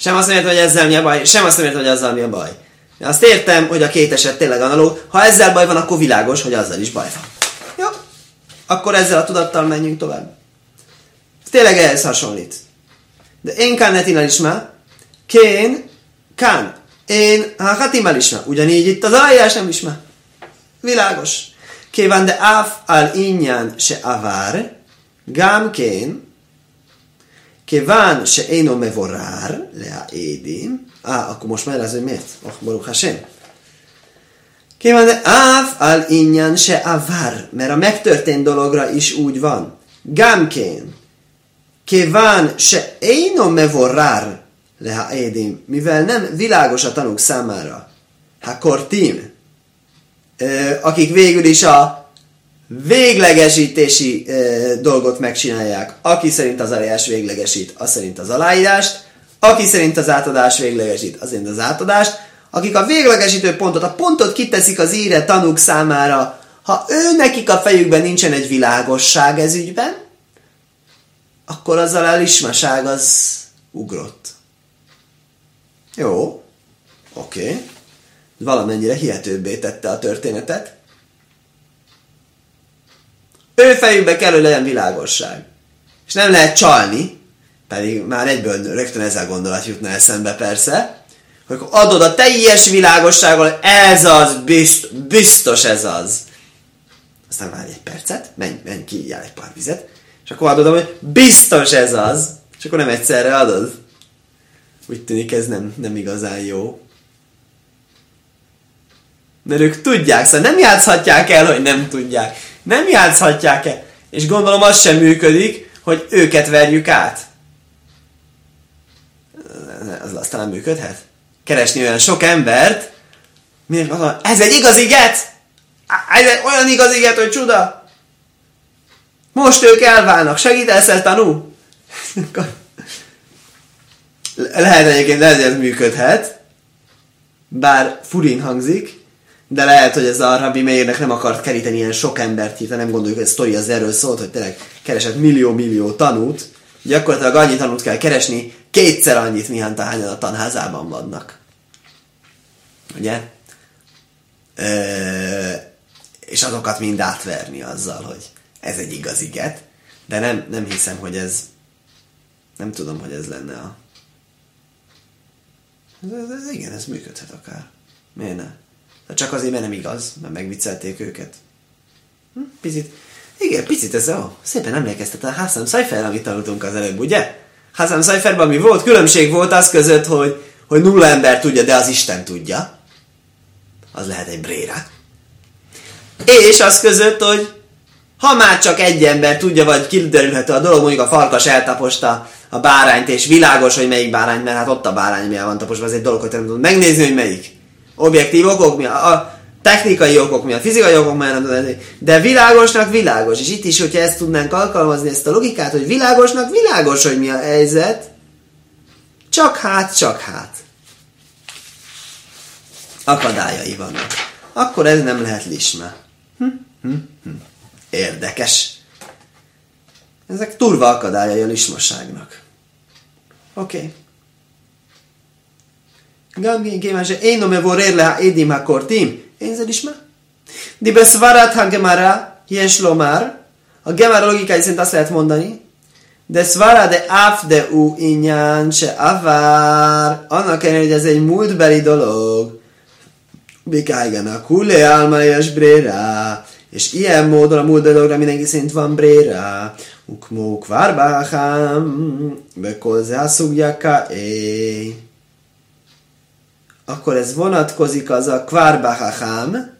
Sem azt nem értem, hogy ezzel mi a baj, sem azt nem értem, hogy azzal mi a baj. De azt értem, hogy a két eset tényleg analóg. Ha ezzel baj van, akkor világos, hogy azzal is baj van. Jó? Akkor ezzel a tudattal menjünk tovább. Tényleg ehhez hasonlít. De én kán netinál is már, kén, kán, én háhatimál is már. Ugyanígy itt az aláírás nem is már. Világos. Kéván de áf al inyan se avár, gám kén, kéván se éno mevorár, lea édim. Á, akkor most már ez, hogy miért? Oh, Baruch Hashem. Kéván de áf al inyan se avár, mert a megtörtént dologra is úgy van. Gám kén, kéván se éno mevorár, lea édim. Mivel nem világos a tanúk számára. Ha kortim, akik végül is a véglegesítési e, dolgot megcsinálják. Aki szerint az aláírás véglegesít, az szerint az aláírást. Aki szerint az átadás véglegesít, az szerint az átadást. Akik a véglegesítő pontot, a pontot kiteszik az íre tanúk számára, ha ő nekik a fejükben nincsen egy világosság ez ügyben, akkor azzal a lismaság az ugrott. Jó, oké. Okay. Valamennyire hihetőbbé tette a történetet. Ő fejükbe kell, hogy legyen világosság. És nem lehet csalni, pedig már egyből rögtön ez a gondolat jutna eszembe persze, hogy akkor adod a teljes világossággal, ez az, biztos, biztos ez az. Aztán várj egy percet, menj, menj ki, jár egy pár vizet, és akkor adod, hogy biztos ez az, és akkor nem egyszerre adod. Úgy tűnik ez nem, nem igazán jó. Mert ők tudják, szóval nem játszhatják el, hogy nem tudják. Nem játszhatják el. És gondolom az sem működik, hogy őket verjük át. Az aztán nem működhet. Keresni olyan sok embert, miért van, ez egy igazi get! Ez egy olyan igazi get, hogy csuda! Most ők elválnak, segítesz el tanú? Lehet egyébként, lehet, hogy ez működhet, bár furin hangzik, de lehet, hogy ez a Rabbi Meirnek nem akart keríteni ilyen sok embert, hiszen nem gondoljuk, hogy a sztori az erről szólt, hogy tényleg keresett millió-millió tanút, gyakorlatilag annyi tanút kell keresni, kétszer annyit, mihant ahányan a tanházában vannak. Ugye? E- és azokat mind átverni azzal, hogy ez egy igazi get, de nem, nem hiszem, hogy ez, nem tudom, hogy ez lenne a... Ez, ez, ez igen, ez működhet akár. Miért ne? De csak azért, mert nem igaz, mert megviccelték őket. Hm? Picit, igen, picit ez, ó, szépen emlékeztet a Hassam Szajfer, amit tanultunk az előbb, ugye? Hassam Szajferben mi volt? Különbség volt az között, hogy, hogy nulla ember tudja, de az Isten tudja. Az lehet egy bréra. És az között, hogy ha már csak egy ember tudja, vagy kiderülhető a dolog, mondjuk a farkas eltaposta a bárányt, és világos, hogy melyik bárány, mert hát ott a bárány, milyen van taposva, ez egy dolog, hogy nem tudom megnézni, hogy melyik. Objektív okok miatt, a technikai okok miatt, fizikai okok miatt nem tudom, de világosnak világos. És itt is, hogyha ezt tudnánk alkalmazni, ezt a logikát, hogy világosnak világos, hogy mi a helyzet, csak hát, csak hát. Akadályai vannak. Akkor ez nem lehet lisma. Hm? Hm? Hm. Érdekes. Ezek turva akadályai a lismaságnak. Oké. Okay. Gamgén kémán se én nome vorér le ha édim ha kortim. Én zed isma? Di beszvarat ha gemara hies lomár. A gemara logikai szerint azt lehet mondani. De szvara de áf de u inyán se avár. Annak ellenére, hogy ez egy múltbeli dolog. Bikájgen a kulé álmajas bréra. És ilyen módon a múlt dologra mindenki szerint van bréra. Ukmó kvarbáhám. Bekolzá szugjaká é. Akkor ez vonatkozik az a kvarbáhám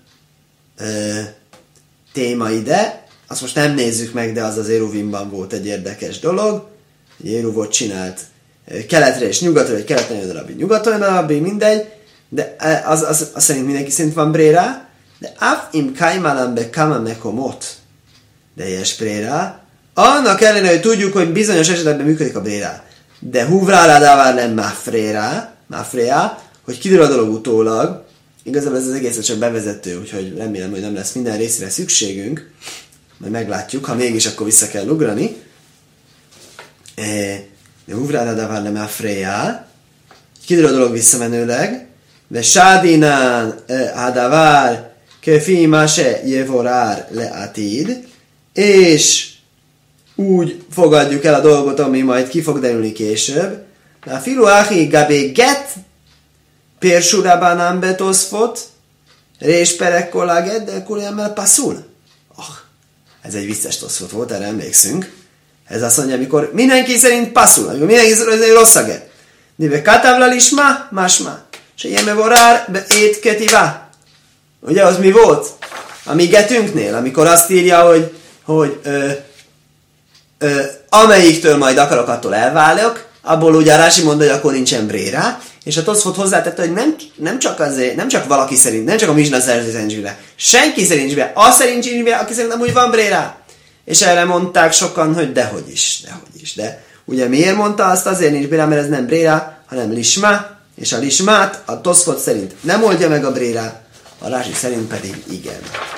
téma ide. Azt most nem nézzük meg, de az az Eruvimban volt egy érdekes dolog. Eruvot csinált keletre és nyugatra, vagy keletre jön rabbi, nyugaton jön rabbi, mindegy. De az, az, az szerint mindenki szerint van bréra. De af im kaimalam be kama mekomot. De ilyes bréra. Annak ellenére, hogy tudjuk, hogy bizonyos esetekben működik a bréra. De huvrára davár nem mafréra. Mafréra. Hogy kiderül a dolog utólag. Igazából ez az egészet csak bevezető, úgyhogy remélem, hogy nem lesz minden részre szükségünk. Majd meglátjuk, ha mégis, akkor vissza kell ugrani. De huvrára davár nem mafréra. kiderül a dolog visszamenőleg, de sádinán hadavár kefi mase jevorár leatid, és úgy fogadjuk el a dolgot, ami majd ki fog derülni később. A filu achi gabé get Pérsúrában nem betoszfot, résperek kolláget, de kuliámmel passzul. Oh, ez egy vicces toszfot volt, erre emlékszünk. Ez azt mondja, amikor mindenki szerint passzul, amikor mindenki szerint rossz a get. Nive katávlal is ma, másma. Se ilyen vorár, be ét ketivá. Ugye, az mi volt? A mi getünknél, amikor azt írja, hogy, hogy ö, ö, amelyiktől majd akarok, attól elválok, abból ugye Rási mondja, hogy akkor nincsen brérá, és a Toszfot hozzátette, hogy nem, nem, csak azért, nem csak valaki szerint, nem csak a Misna szerint nincs be, senki szerint nincs be, az szerint nincs be, aki szerint amúgy van brérá. És erre mondták sokan, hogy dehogy is, dehogy is. De ugye miért mondta azt? Azért nincs brérá, mert ez nem brérá, hanem lismá, és a lismát a Toszfot szerint nem oldja meg a brérá, a Rási szerint pedig igen.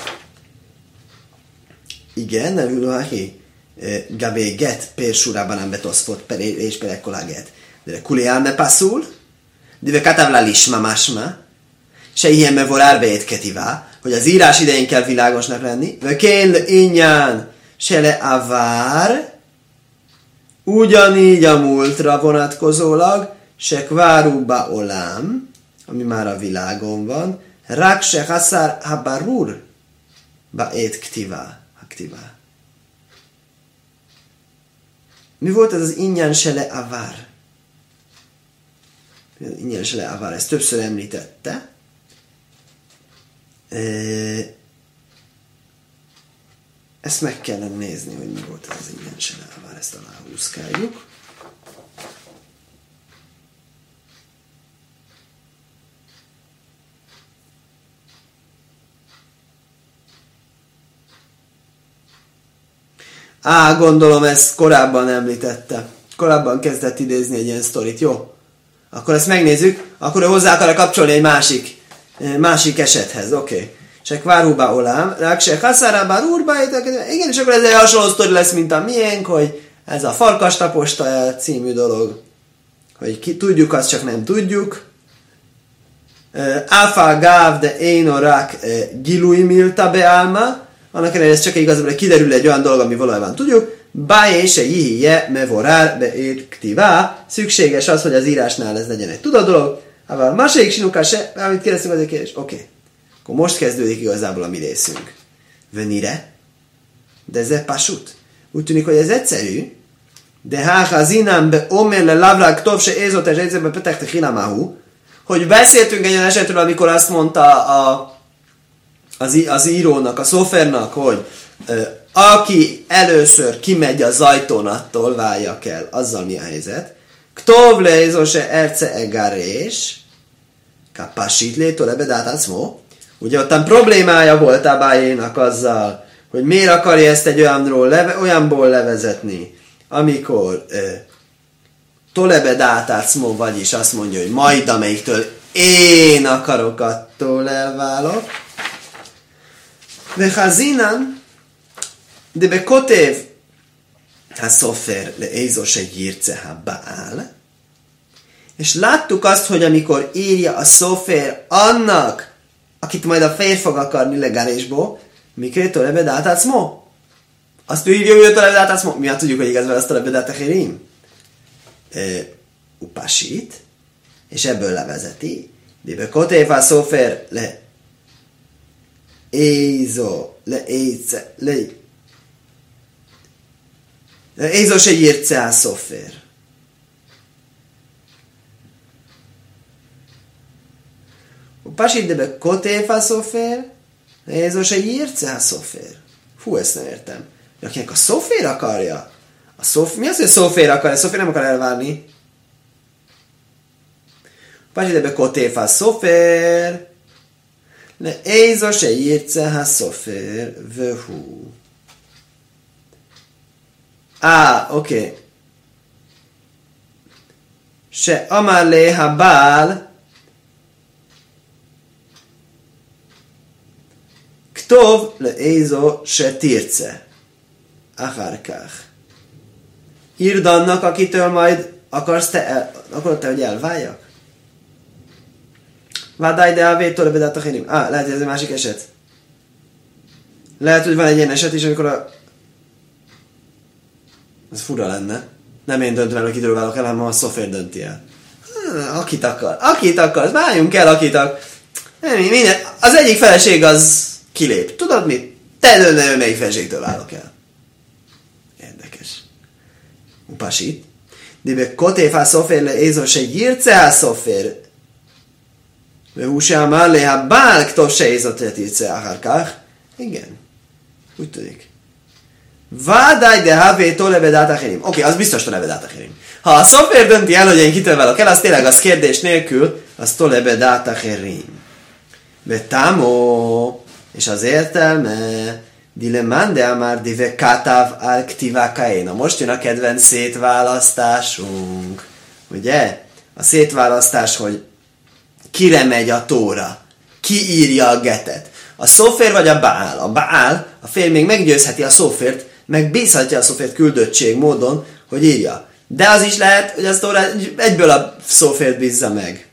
Igen, nevülő ahi. Gabé get Pérsúrában nem betoszfot és perekkoláget. De kuliálme passzul, de katávla lisma másma, se ilyen mevorár beét ketivá, hogy az írás idején kell világosnak lenni, de kén innyán se le avár, ugyanígy a múltra vonatkozólag, se kvárúba olám, ami már a világon van, rák se haszár habarur, baét ktivá, aktivá. Mi volt ez az innyán se le avár? Innyán se le avár, ezt többször említette. Ezt meg kellene nézni, hogy mi volt ez az innyán se le avár, ezt aláhúzkáljuk. Á, gondolom ezt korábban említette. Korábban kezdett idézni egy ilyen sztorit, jó? Akkor ezt megnézzük, akkor ő hozzá akar kapcsolni egy másik, másik esethez, oké. Okay. Se kvárúba olám, rák se haszárába rúrba, igen, és akkor ez egy hasonló sztori lesz, mint a miénk, hogy ez a farkas taposta című dolog, hogy ki, tudjuk, azt csak nem tudjuk. Áfá gáv de énorák gilúj milta beálma, annak ellenére ez csak igazából kiderül egy olyan dolog, ami valójában tudjuk, bájé se jihije mevorár beét ktivá, szükséges az, hogy az írásnál ez legyen egy tudott dolog, ával második sinuká se, amit kérdeztünk az egy kérdés, oké. Okay. Akkor most kezdődik igazából a mi részünk. Venire? De ez egy pasut. Úgy tűnik, hogy ez egyszerű, de háha zinám be omerle lavrák tov se ézot és egyszerűen petekte hilamáhu, hogy beszéltünk egy olyan esetről, amikor azt mondta a Az, az írónak, a szofernak, hogy ö, aki először kimegy az ajtón, attól válják el. Azzal mi a helyzet? Ktov leizose erce egarés, kapasít létől ebedát acmó. Ugye ottan problémája volt Abájénak azzal, hogy miért akarja ezt egy olyanról leve, olyanból levezetni, amikor ö, tolebedát acmó, vagyis azt mondja, hogy majd amelyiktől én akarok, attól elválok. Vechazinan, de bekotev ha-szofer leézó se gyírce ha-baál. És láttuk azt, hogy amikor írja a szofer annak, akit majd a férj fog akarni legálisból, mikrétől lebedát acmó? Azt ő írja, hogy ő lebedát acmó. Mi hát tudjuk, hogy igazán azt a lebedát achirim? Upasít, és ebből levezeti. De bekotev ha-szofer le Ézó, le éjce, le Ézó se írce a szofér. Pasit de be kotéfa szofér, Ézó se írce a szofér. Fú, ezt nem értem. Akinek a szofér akarja? A szof... Mi az, hogy a szofér akarja? A szofér nem akar elvárni. Pasit de be kotéfa szofér, le ézó se írce ha szofér vöhú. Á, oké. Okay. Se amár le ha bál ktov le ézó se tirce. Achárkách. Írd annak, akitől majd akarsz te, el, akarod te, hogy elváljak? Vádáj de a vétől bedát a hérim. Ah, lehet, hogy ez egy másik eset. Lehet, hogy van egy ilyen eset is, amikor a... Ez fura lenne. Nem én döntöm el, hogy kitől válok el, hanem a szofér dönti el. Akit akar. Akit akar. Váljunk el, akit akar. Nem, minden. Az egyik feleség az kilép. Tudod mit? Te döntöd el, melyik feleségtől válok el. Érdekes. Upasit. De kotéfá szofér le ézor se gyírce szofér. והוא שאמר להבעל כתוב שאיזו תרצה אחר כך. Igen. Úgy tűnik. Vádaj de havétól levedát acherim. Oké, az biztos levedát acherim. Ha a szofér dönti el, hogy én kitől válok el, az tényleg az kérdés nélkül, az tolevedát acherim. Betámó, és az értelme, dilemán de amár dive kátáv al ktivákaé. Na most jön a kedvenc szétválasztásunk. Ugye? A szétválasztás, hogy kire megy a tóra? Ki írja a getet? A szófér vagy a Baál? A Baál, a férj még meggyőzheti a szófért, meg bízhatja a szófért küldöttség módon, hogy írja. De az is lehet, hogy az tóra egyből a szófért bízza meg.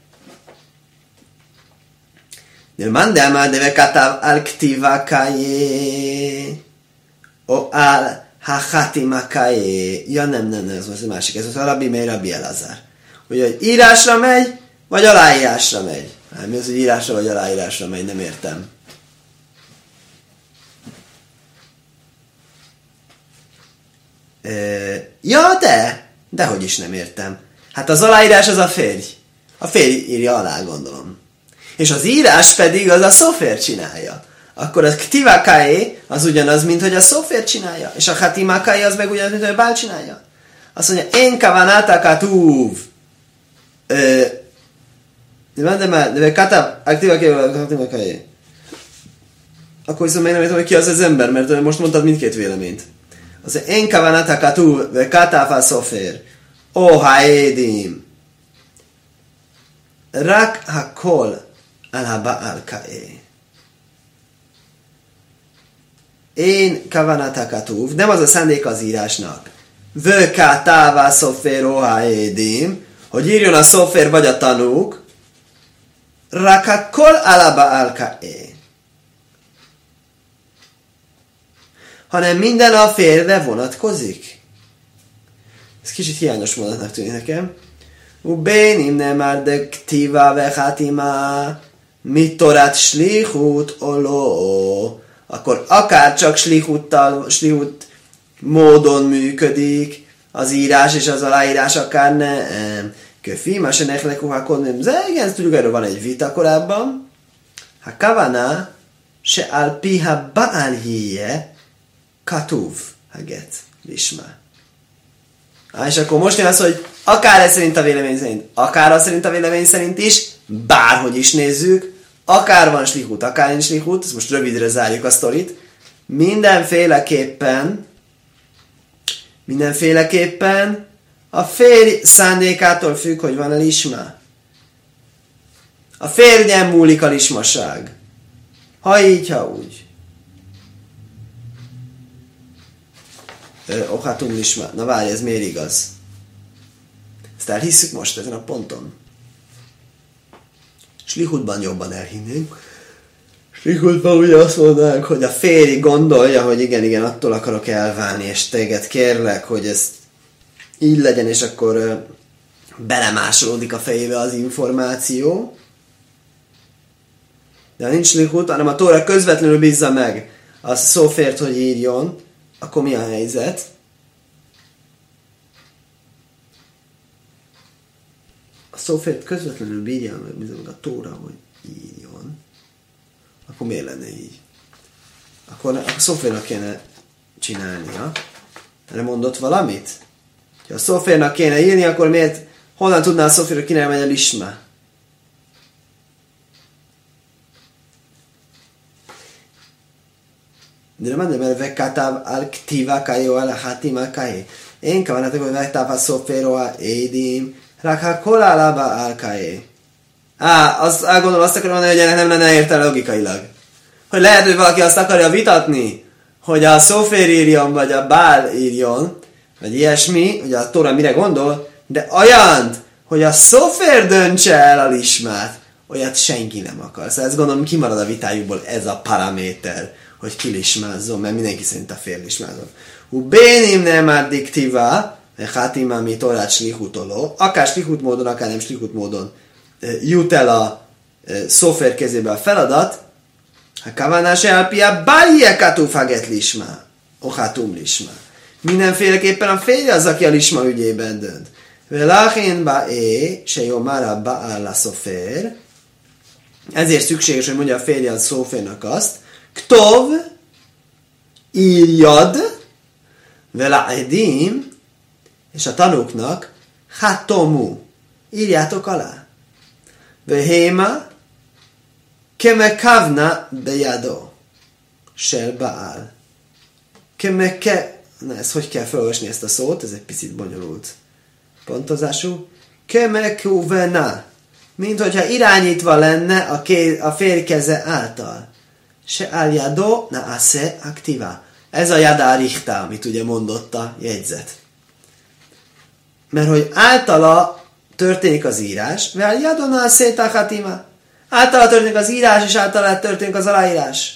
Nilman már deve katav al ktivakájé o al hachatimakájé. Ja nem, nem, nem, ez most a másik. Ez a Rabbi Meir, Rabbi Elazar. Ugye, hogy írásra megy, vagy aláírásra megy. Hát mi az, hogy írásra vagy aláírásra megy, nem értem. E, ja, de! Dehogy is nem értem. Hát az aláírás az a férj. A férj írja alá, gondolom. És az írás pedig az a szófér csinálja. Akkor a ktivakáé az ugyanaz, mint hogy a szófér csinálja. És a hatimakáé az meg ugyanaz, mint hogy a bál csinálja. Azt mondja, én kavanátaká túv. De már, de katav, aktivakáé. Akkor viszont még nem értem, hogy ki az az ember, mert most mondtad mindkét véleményt. Az én kavanátaká túv, de katav a szófér. Ó, haédim. Rak hakol al ha-Baal kaé. Én kavanata katuv, nem az a szándék az írásnak. Vöká tává szofér óháédim, hogy írjon a szofér vagy a tanúk. Rak hakol al ha-Baal kaé. Hanem minden a férjre vonatkozik. Ez kicsit hiányos mondatnak tűnik nekem. Ubénim nemár de ktíva vechatima mitorát slichut oló. Akkor akár csak slihuttal, slihut módon működik az írás és az aláírás, akár nem. Köfi, más ennek lekuhakodni. De igen, tudjuk, erről van egy vita korábban. Ha kavana se al piha baal hije katuv haget lisma. Á, és akkor most jön az, hogy akár ez szerint a vélemény szerint, akár az szerint a vélemény szerint is, bárhogy is nézzük, akár van slihut, akár nincs slihut, ezt most rövidre zárjuk a sztorit, mindenféleképpen, mindenféleképpen a férj szándékától függ, hogy van a lisma. A férjen múlik a lismaság. Ha így, ha úgy. Ohatum lisma. Na várj, ez miért igaz? Ezt elhisszük most ezen a ponton. Slihutban jobban elhinnénk. Slihutban ugye azt mondanánk, hogy a férj gondolja, hogy igen, igen, attól akarok elválni, és téged kérlek, hogy ez így legyen, és akkor uh, belemásolódik a fejébe az információ. De ha nincs slihut, hanem a Tóra közvetlenül bízza meg a szófért, hogy írjon, akkor mi a helyzet? A szófért közvetlenül bírja meg, bízza meg a Tóra, hogy írjon. Akkor miért lenne így? Akkor a szóférnak kéne csinálnia. Erre mondott valamit? Ha a szóférnak kéne írni, akkor miért? Honnan tudná a szófér, hogy kinek megy a lisma? De nem mert vekatav al ktivakáé o al hatimakáé. Én kavanátok, hogy vektav a szófér édim, rak hakol al ha-Baal kaé. Á, azt gondolom, azt akarom mondani, hogy ennek nem lenne értelme logikailag. Hogy lehet, hogy valaki azt akarja vitatni, hogy a szófér írjon, vagy a Baal írjon, vagy ilyesmi, hogy a Tóra mire gondol, de olyan, hogy a szófér döntse el a lismát. olyat senki nem akar. Szóval ezt gondolom kimarad a vitájukból ez a paraméter, hogy ki lismázzon, mert mindenki szerint a fél lismázzon. Hu bénim nem már diktíva, hátima mi torát slihutoló, akár slihut módon, akár nem slihut módon jut el a szófér kezébe a feladat, ha kavanás elpia, bájje katúfaget lismá, ohátum lismá. Mindenféleképpen a férje az, aki a lisma ügyében dönt. Velachén ba'é, se jó már a ba'ál a szófér. Ezért szükséges, hogy mondja a férje a szóférnak azt, ktov, írjad, vele edim, és a tanúknak, hatomu, írjátok alá. Vehéma, kemekavna bejado, sel ba'ál. Kemeke, na ezt hogy kell felolvasni ezt a szót, ez egy picit bonyolult pontozású. Kemekuvena, mint hogyha irányítva lenne a, ké, a férj keze által. Se al yado na ase aktíva. Ez a yada richta, amit ugye mondott a jegyzet. Mert hogy általa történik az írás, vel yado na ase tachatima. Általa történik az írás, és általa történik az aláírás.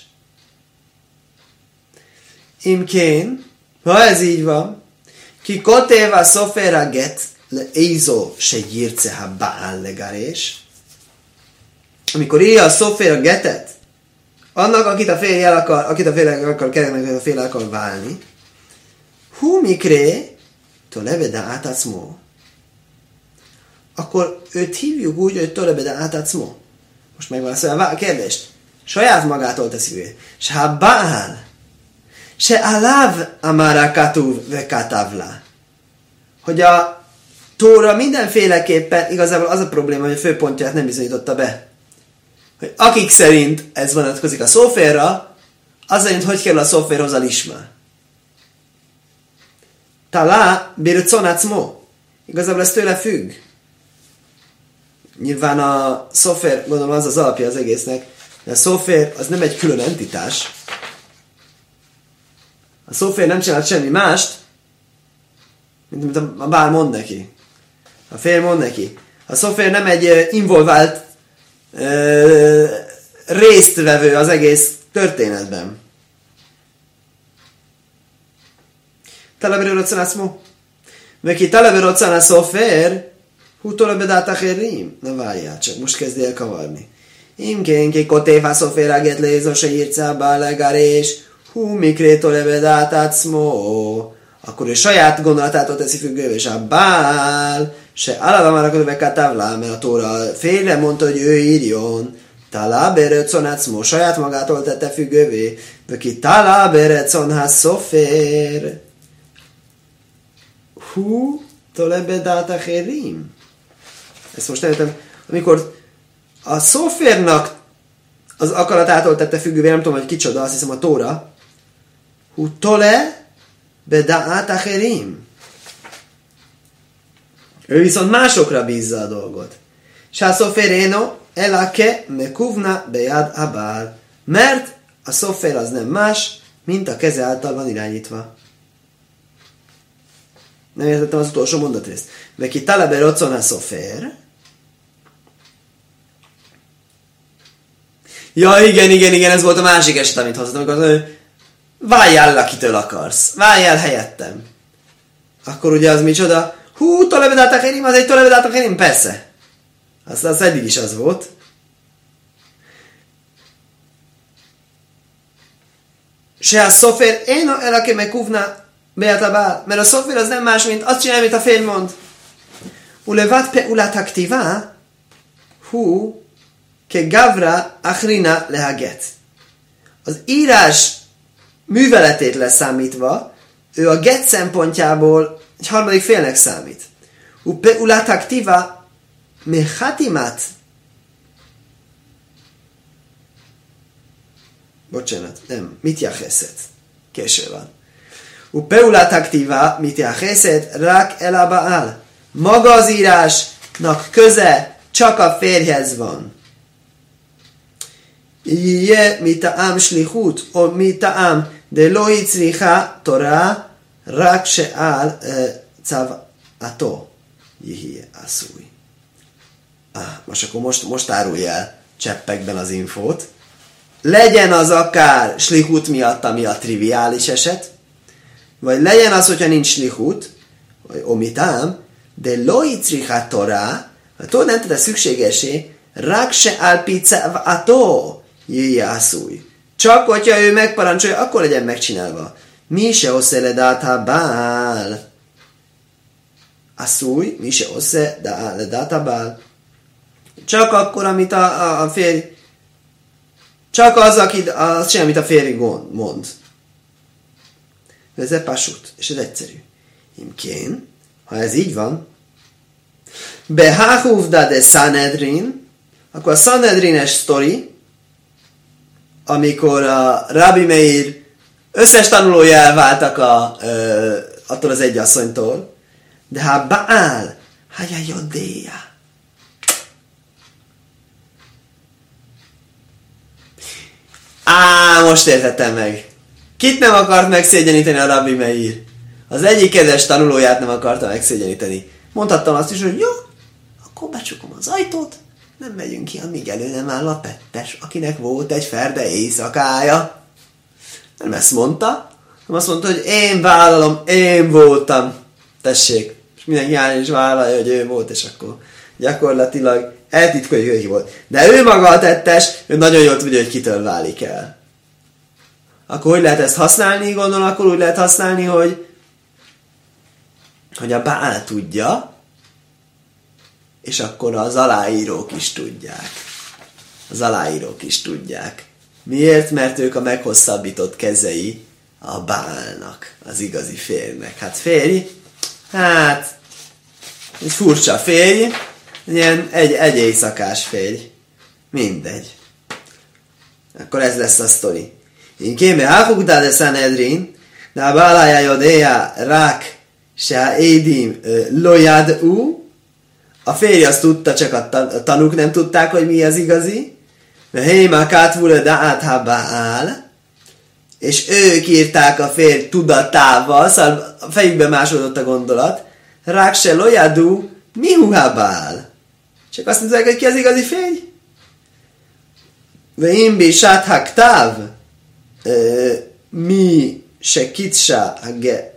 Imkén, ha ez így van, ki kotéva szoféra get le ézó se gyírce ha ba'ál legarés, amikor írja a szoféra getet, annak, akit a fél el akar, akit a fél el akar kereknek, a fél el akar válni, hú mikré, tolebeda átacmó. Akkor őt hívjuk úgy, hogy tolebeda átacmó. Most megválaszolja a kérdést. Saját magától teszi ő. S ha ba'ál, se aláv amára katúv ve katávla. Hogy a Tóra mindenféleképpen, igazából az a probléma, hogy a főpontját nem bizonyította be. Hogy akik szerint ez vonatkozik a szóférra, az szerint hogy kerül a szóférhoz a lisma. Talá birconacmó. Igazából ez tőle függ. Nyilván a szófér, gondolom az az alapja az egésznek, de a szófér az nem egy külön entitás. A szófér nem csinált semmi mást, mint amit a bár mond neki. A fér mond neki. A szófér nem egy involvált uh, résztvevő az egész történetben. Talabere rocsanaszmó. Veki talabere rocsanás szófér, hú tolabedát acherim. Na várjál, csak most kezdi el kavarni. Imkén ki kotéfá szófér aget lézó se írcába legarés, hú mikré tolabedát átszmó. Akkor ő saját gondolatától teszi függővé, és a bál se alava már akkor vekatávlá, mert a Tóra félre mondta, hogy ő írjon. Talá berecon átszmó, saját magától tette függővé, veki talá berecon hát szofér. Hú, tolebedát acherim. Ezt most nem értem. Amikor a szoférnak az akaratától tette függővé, nem tudom, hogy kicsoda, azt hiszem a Tóra. Hú, tole beda'at acherim. Ő viszont másokra bízza a dolgot. Sászoféréno elake mekuvna bejad abál. Mert a szofér az nem más, mint a keze által van irányítva. Nem értettem az utolsó mondatrészt. Veki talabe rocon a szofér. Ja, igen, igen, igen, ez volt a másik eset, amit hoztam, amikor váljál, akitől akarsz. Váljál helyettem. Akkor ugye az micsoda? Hú, tolebedát acherim, az egy tolebedát acherim? Persze. Az, az eddig is az volt. Se a szofér, én elake megkúvna beatabál, mert a szofér az nem más, mint azt csinálja, amit a férj mond. Ulevat pe ulat aktivá, hú, ke gavra achrina lehaget. Az írás műveletét leszámítva, ő a get szempontjából egy harmadik félnek számít. Upe ulat aktíva mechatimat. Bocsánat, nem, mit jacheszet. Késő van. Upe ulat aktíva mit jacheszet rak elabál. Maga az írásnak köze csak a férjhez van. Iye mita'am shlichut, o mita'am de lo hitzricha Torah, rak she'al tzavato yihi asui. most akkor most, most árulj el cseppekben az infót. Legyen az akár slihut miatt, ami a triviális eset, vagy legyen az, hogyha nincs slihut, vagy omitám, de loicrichát torá, tudod, nem tette szükségesé, rak se alpica ató, jöjjászúj. Csak hogyha ő megparancsolja, akkor legyen megcsinálva. Mi se osze le dátá bál. Asszúj, mi se osze le dátá bál. Csak akkor, amit a, a, a férj, csak az, akit, az sem, amit a férj mond. Ez egy pasut, és ez egyszerű. Imkén, ha ez így van, beháhúvda de Sanhedrin, akkor a Sanhedrines sztori, amikor a Rabbi Meir összes tanulója elváltak a, ö, attól az egy asszonytól, de ha Baál, haja jodéja. Á, most értettem meg. Kit nem akart megszégyeníteni a Rabbi Meir? Az egyik kedves tanulóját nem akarta megszégyeníteni. Mondhattam azt is, hogy jó, akkor becsukom az ajtót, nem megyünk ki, amíg elő nem áll a Pettes, akinek volt egy ferde éjszakája. Nem ezt mondta, hanem azt mondta, hogy én vállalom, én voltam. Tessék, és mindenki áll és vállalja, hogy ő volt, és akkor gyakorlatilag eltitkoljuk, hogy ki volt. De ő maga a tettes, ő nagyon jól tudja, hogy kitől válik el. Akkor hogy lehet ezt használni? Gondolom, akkor úgy lehet használni, hogy hogy a Baál tudja, és akkor az aláírók is tudják. Az aláírók is tudják. Miért? Mert ők a meghosszabbított kezei a Baálnak, az igazi férjnek. Hát férj, hát egy furcsa férj, ilyen egy, egy éjszakás férj. Mindegy. Akkor ez lesz a sztori. Én kéme háfugdál de Sanhedrin, de a Bálája jodéja rák se a édim lojad u, a férj azt tudta, csak a tanúk nem tudták, hogy mi az igazi. Héma kátvule da'at ha Baál, és ők írták a férj tudatával, szóval a fejükbe másodott a gondolat. Rák se lojadu, mi ha Baál. Csak azt mondták, hogy ki az igazi férj? Ve imbi sáthak táv, mi se kitsa ge.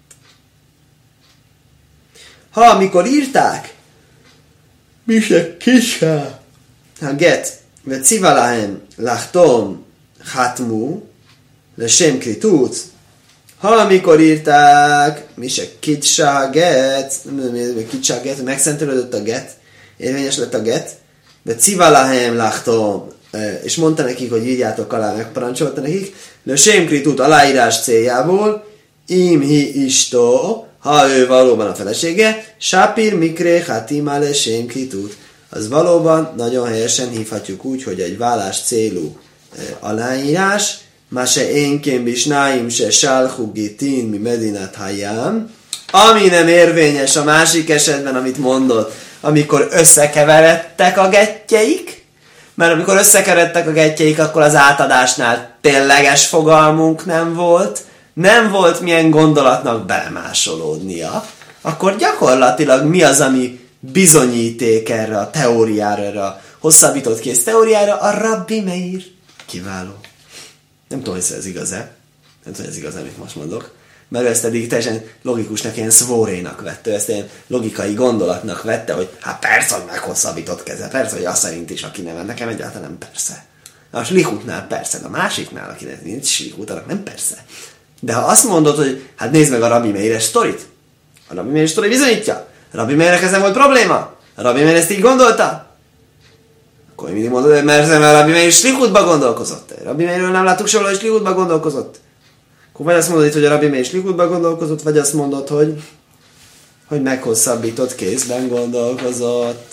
Ha amikor írták, mi se kitsa ha get, ve civalahem lachtom hatmu, le sem kritut, ha amikor írták, mi se kitsa ha get, nem tudom, hogy kitsa ha get, megszentelődött a get, érvényes lett a get, ve civalahem lachtom, és mondta nekik, hogy írjátok alá, megparancsolta nekik, le sem kritut aláírás céljából, im hi isto, ha ő valóban a felesége, sápir mikre hatima le sem kritut. Az valóban nagyon helyesen hívhatjuk úgy, hogy egy vállás célú e, aláírás, ma se énként bisnáim se sálhugitin mi medinát hayám, ami nem érvényes a másik esetben, amit mondott, amikor összekeveredtek a gettjeik, mert amikor összekeveredtek a gettjeik, akkor az átadásnál tényleges fogalmunk nem volt, nem volt milyen gondolatnak belemásolódnia, akkor gyakorlatilag mi az, ami bizonyíték erre a teóriára, erre a hosszabbított kész teóriára? A Rabbi Meir. Kiváló. Nem tudom, hogy ez igaz-e. Nem tudom, hogy ez igaz, amit most mondok. Mert ezt eddig teljesen logikusnak, ilyen szvórénak vette, ezt ilyen logikai gondolatnak vette, hogy hát persze, hogy meghosszabbított keze, persze, hogy azt szerint is, aki nem, nekem egyáltalán nem persze. A slihutnál persze, de a másiknál, akinek nincs slihut, annak nem persze. De ha azt mondod, hogy hát nézd meg a Rabbi Meir-es sztorit, a Rabbi Meir sztori bizonyítja, a Rabbi Meirnek ez nem volt probléma, a Rabbi Meir ezt így gondolta, akkor mindig mondod, hogy mert a Rabbi Meir slihutba gondolkozott. A Rabbi Meirről nem láttuk sehol, hogy slihutba gondolkozott. Akkor vagy azt mondod itt, hogy a Rabbi Meir slihutba gondolkozott, vagy azt mondod, hogy, hogy meghosszabbított kézben gondolkozott.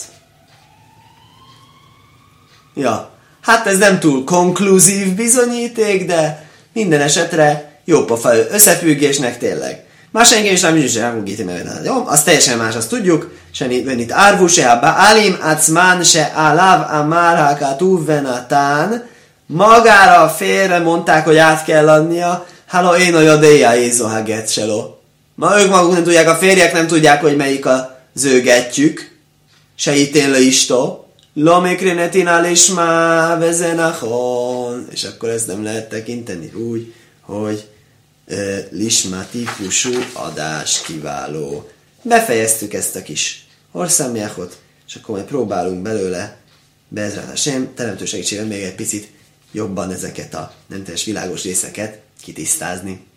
Ja, hát ez nem túl konkluzív bizonyíték, de minden esetre jó pofa összefüggésnek tényleg. Más senki is nem is elmúgíti meg. Jó, az teljesen más, azt tudjuk. Se itt árvu se a baalim acman se alav amar hakatuv venatán. Magára a félre mondták, hogy át kell adnia. Halo én a jodéja ézo ha get selo. Ma ők maguk nem tudják, a férjek nem tudják, hogy melyik az ő getjük. Sejtén le istó, lomikrinetinál is már vezenachon. És akkor ezt nem lehet tekinteni úgy, hogy e, lisma típusú adás kiváló. Befejeztük ezt a kis horszámjáhot, és akkor majd próbálunk belőle Be'ezrat Hashem teremtő segítségével még egy picit jobban ezeket a nem teljes világos részeket kitisztázni.